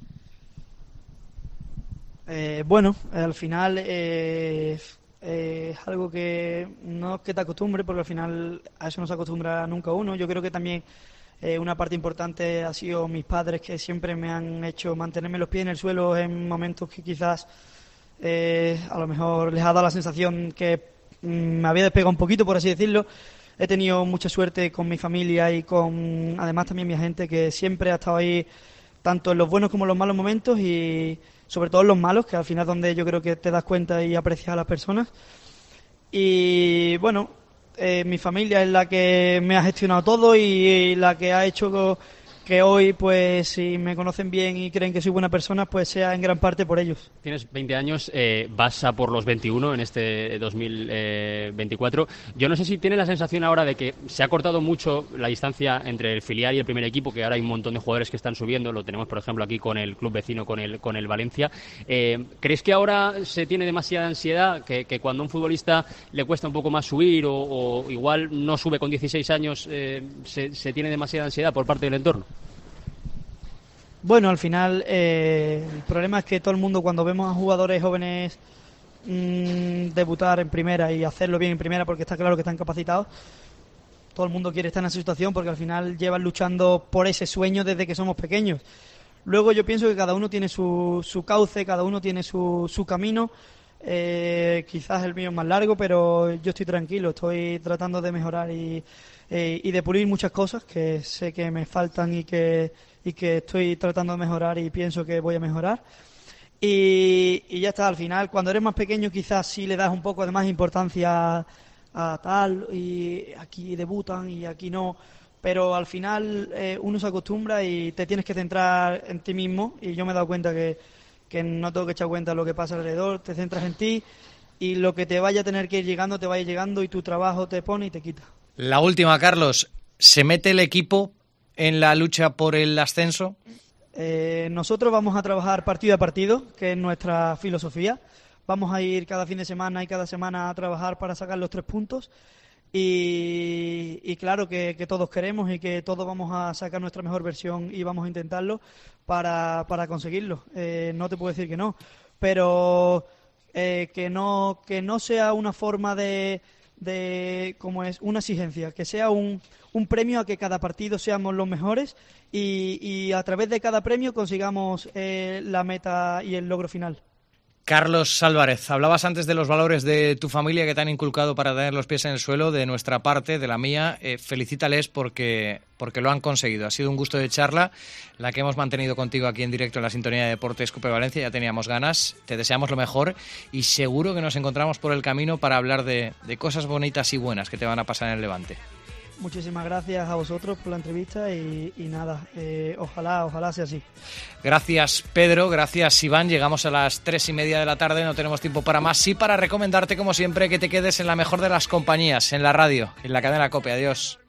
Eh, bueno, al final... Eh... Eh, es algo que no es que te acostumbre, porque al final a eso no se acostumbra nunca uno. Yo creo que también eh, una parte importante ha sido mis padres, que siempre me han hecho mantenerme los pies en el suelo en momentos que quizás eh, a lo mejor les ha dado la sensación que mm, me había despegado un poquito, por así decirlo. He tenido mucha suerte con mi familia y con además también mi gente, que siempre ha estado ahí tanto en los buenos como en los malos momentos y sobre todo en los malos, que al final es donde yo creo que te das cuenta y aprecias a las personas. Y bueno, eh, mi familia es la que me ha gestionado todo y, y la que ha hecho que hoy, pues si me conocen bien y creen que soy buena persona, pues sea en gran parte por ellos. Tienes veinte años, eh, vas a por los veintiuno en este dos mil veinticuatro. Yo no sé si tienes la sensación ahora de que se ha cortado mucho la distancia entre el filial y el primer equipo, que ahora hay un montón de jugadores que están subiendo. Lo tenemos, por ejemplo, aquí con el club vecino, con el, con el Valencia. Eh, ¿Crees que ahora se tiene demasiada ansiedad, que, que cuando a un futbolista le cuesta un poco más subir o, o igual no sube con dieciséis años, eh, se, se tiene demasiada ansiedad por parte del entorno? Bueno, al final eh, el problema es que todo el mundo, cuando vemos a jugadores jóvenes mmm, debutar en primera y hacerlo bien en primera, porque está claro que están capacitados, todo el mundo quiere estar en esa situación porque al final llevan luchando por ese sueño desde que somos pequeños. Luego yo pienso que cada uno tiene su, su cauce, cada uno tiene su, su camino. Eh, quizás el mío es más largo, pero yo estoy tranquilo, estoy tratando de mejorar y, eh, y de pulir muchas cosas que sé que me faltan y que, y que estoy tratando de mejorar y pienso que voy a mejorar. Y, y ya está, al final, cuando eres más pequeño quizás sí le das un poco de más importancia a, a tal, y aquí debutan y aquí no, pero al final eh, uno se acostumbra y te tienes que centrar en ti mismo, y yo me he dado cuenta que que no tengo que echar cuenta de lo que pasa alrededor, te centras en ti y lo que te vaya a tener que ir llegando, te va a ir llegando y tu trabajo te pone y te quita. La última, Carlos, ¿se mete el equipo en la lucha por el ascenso? Eh, nosotros vamos a trabajar partido a partido, que es nuestra filosofía. vamos a ir cada fin de semana y cada semana a trabajar para sacar los tres puntos. Y, y claro que, que todos queremos y que todos vamos a sacar nuestra mejor versión y vamos a intentarlo para, para conseguirlo. Eh, no te puedo decir que no, pero eh, que no que no sea una forma de, de como es una exigencia, que sea un, un premio a que cada partido seamos los mejores y, y a través de cada premio consigamos eh, la meta y el logro final. Carlos Álvarez, hablabas antes de los valores de tu familia que te han inculcado para tener los pies en el suelo. De nuestra parte, de la mía, eh, felicítales porque, porque lo han conseguido. Ha sido un gusto de charla, la que hemos mantenido contigo aquí en directo en la sintonía de Deportes Cope Valencia. Ya teníamos ganas, te deseamos lo mejor y seguro que nos encontramos por el camino para hablar de, de cosas bonitas y buenas que te van a pasar en el Levante. Muchísimas gracias a vosotros por la entrevista y, y nada, eh, ojalá, ojalá sea así. Gracias Pedro, gracias Iván, llegamos a las tres y media de la tarde, no tenemos tiempo para más, sí para recomendarte como siempre que te quedes en la mejor de las compañías, en la radio, en la cadena COPE. Adiós.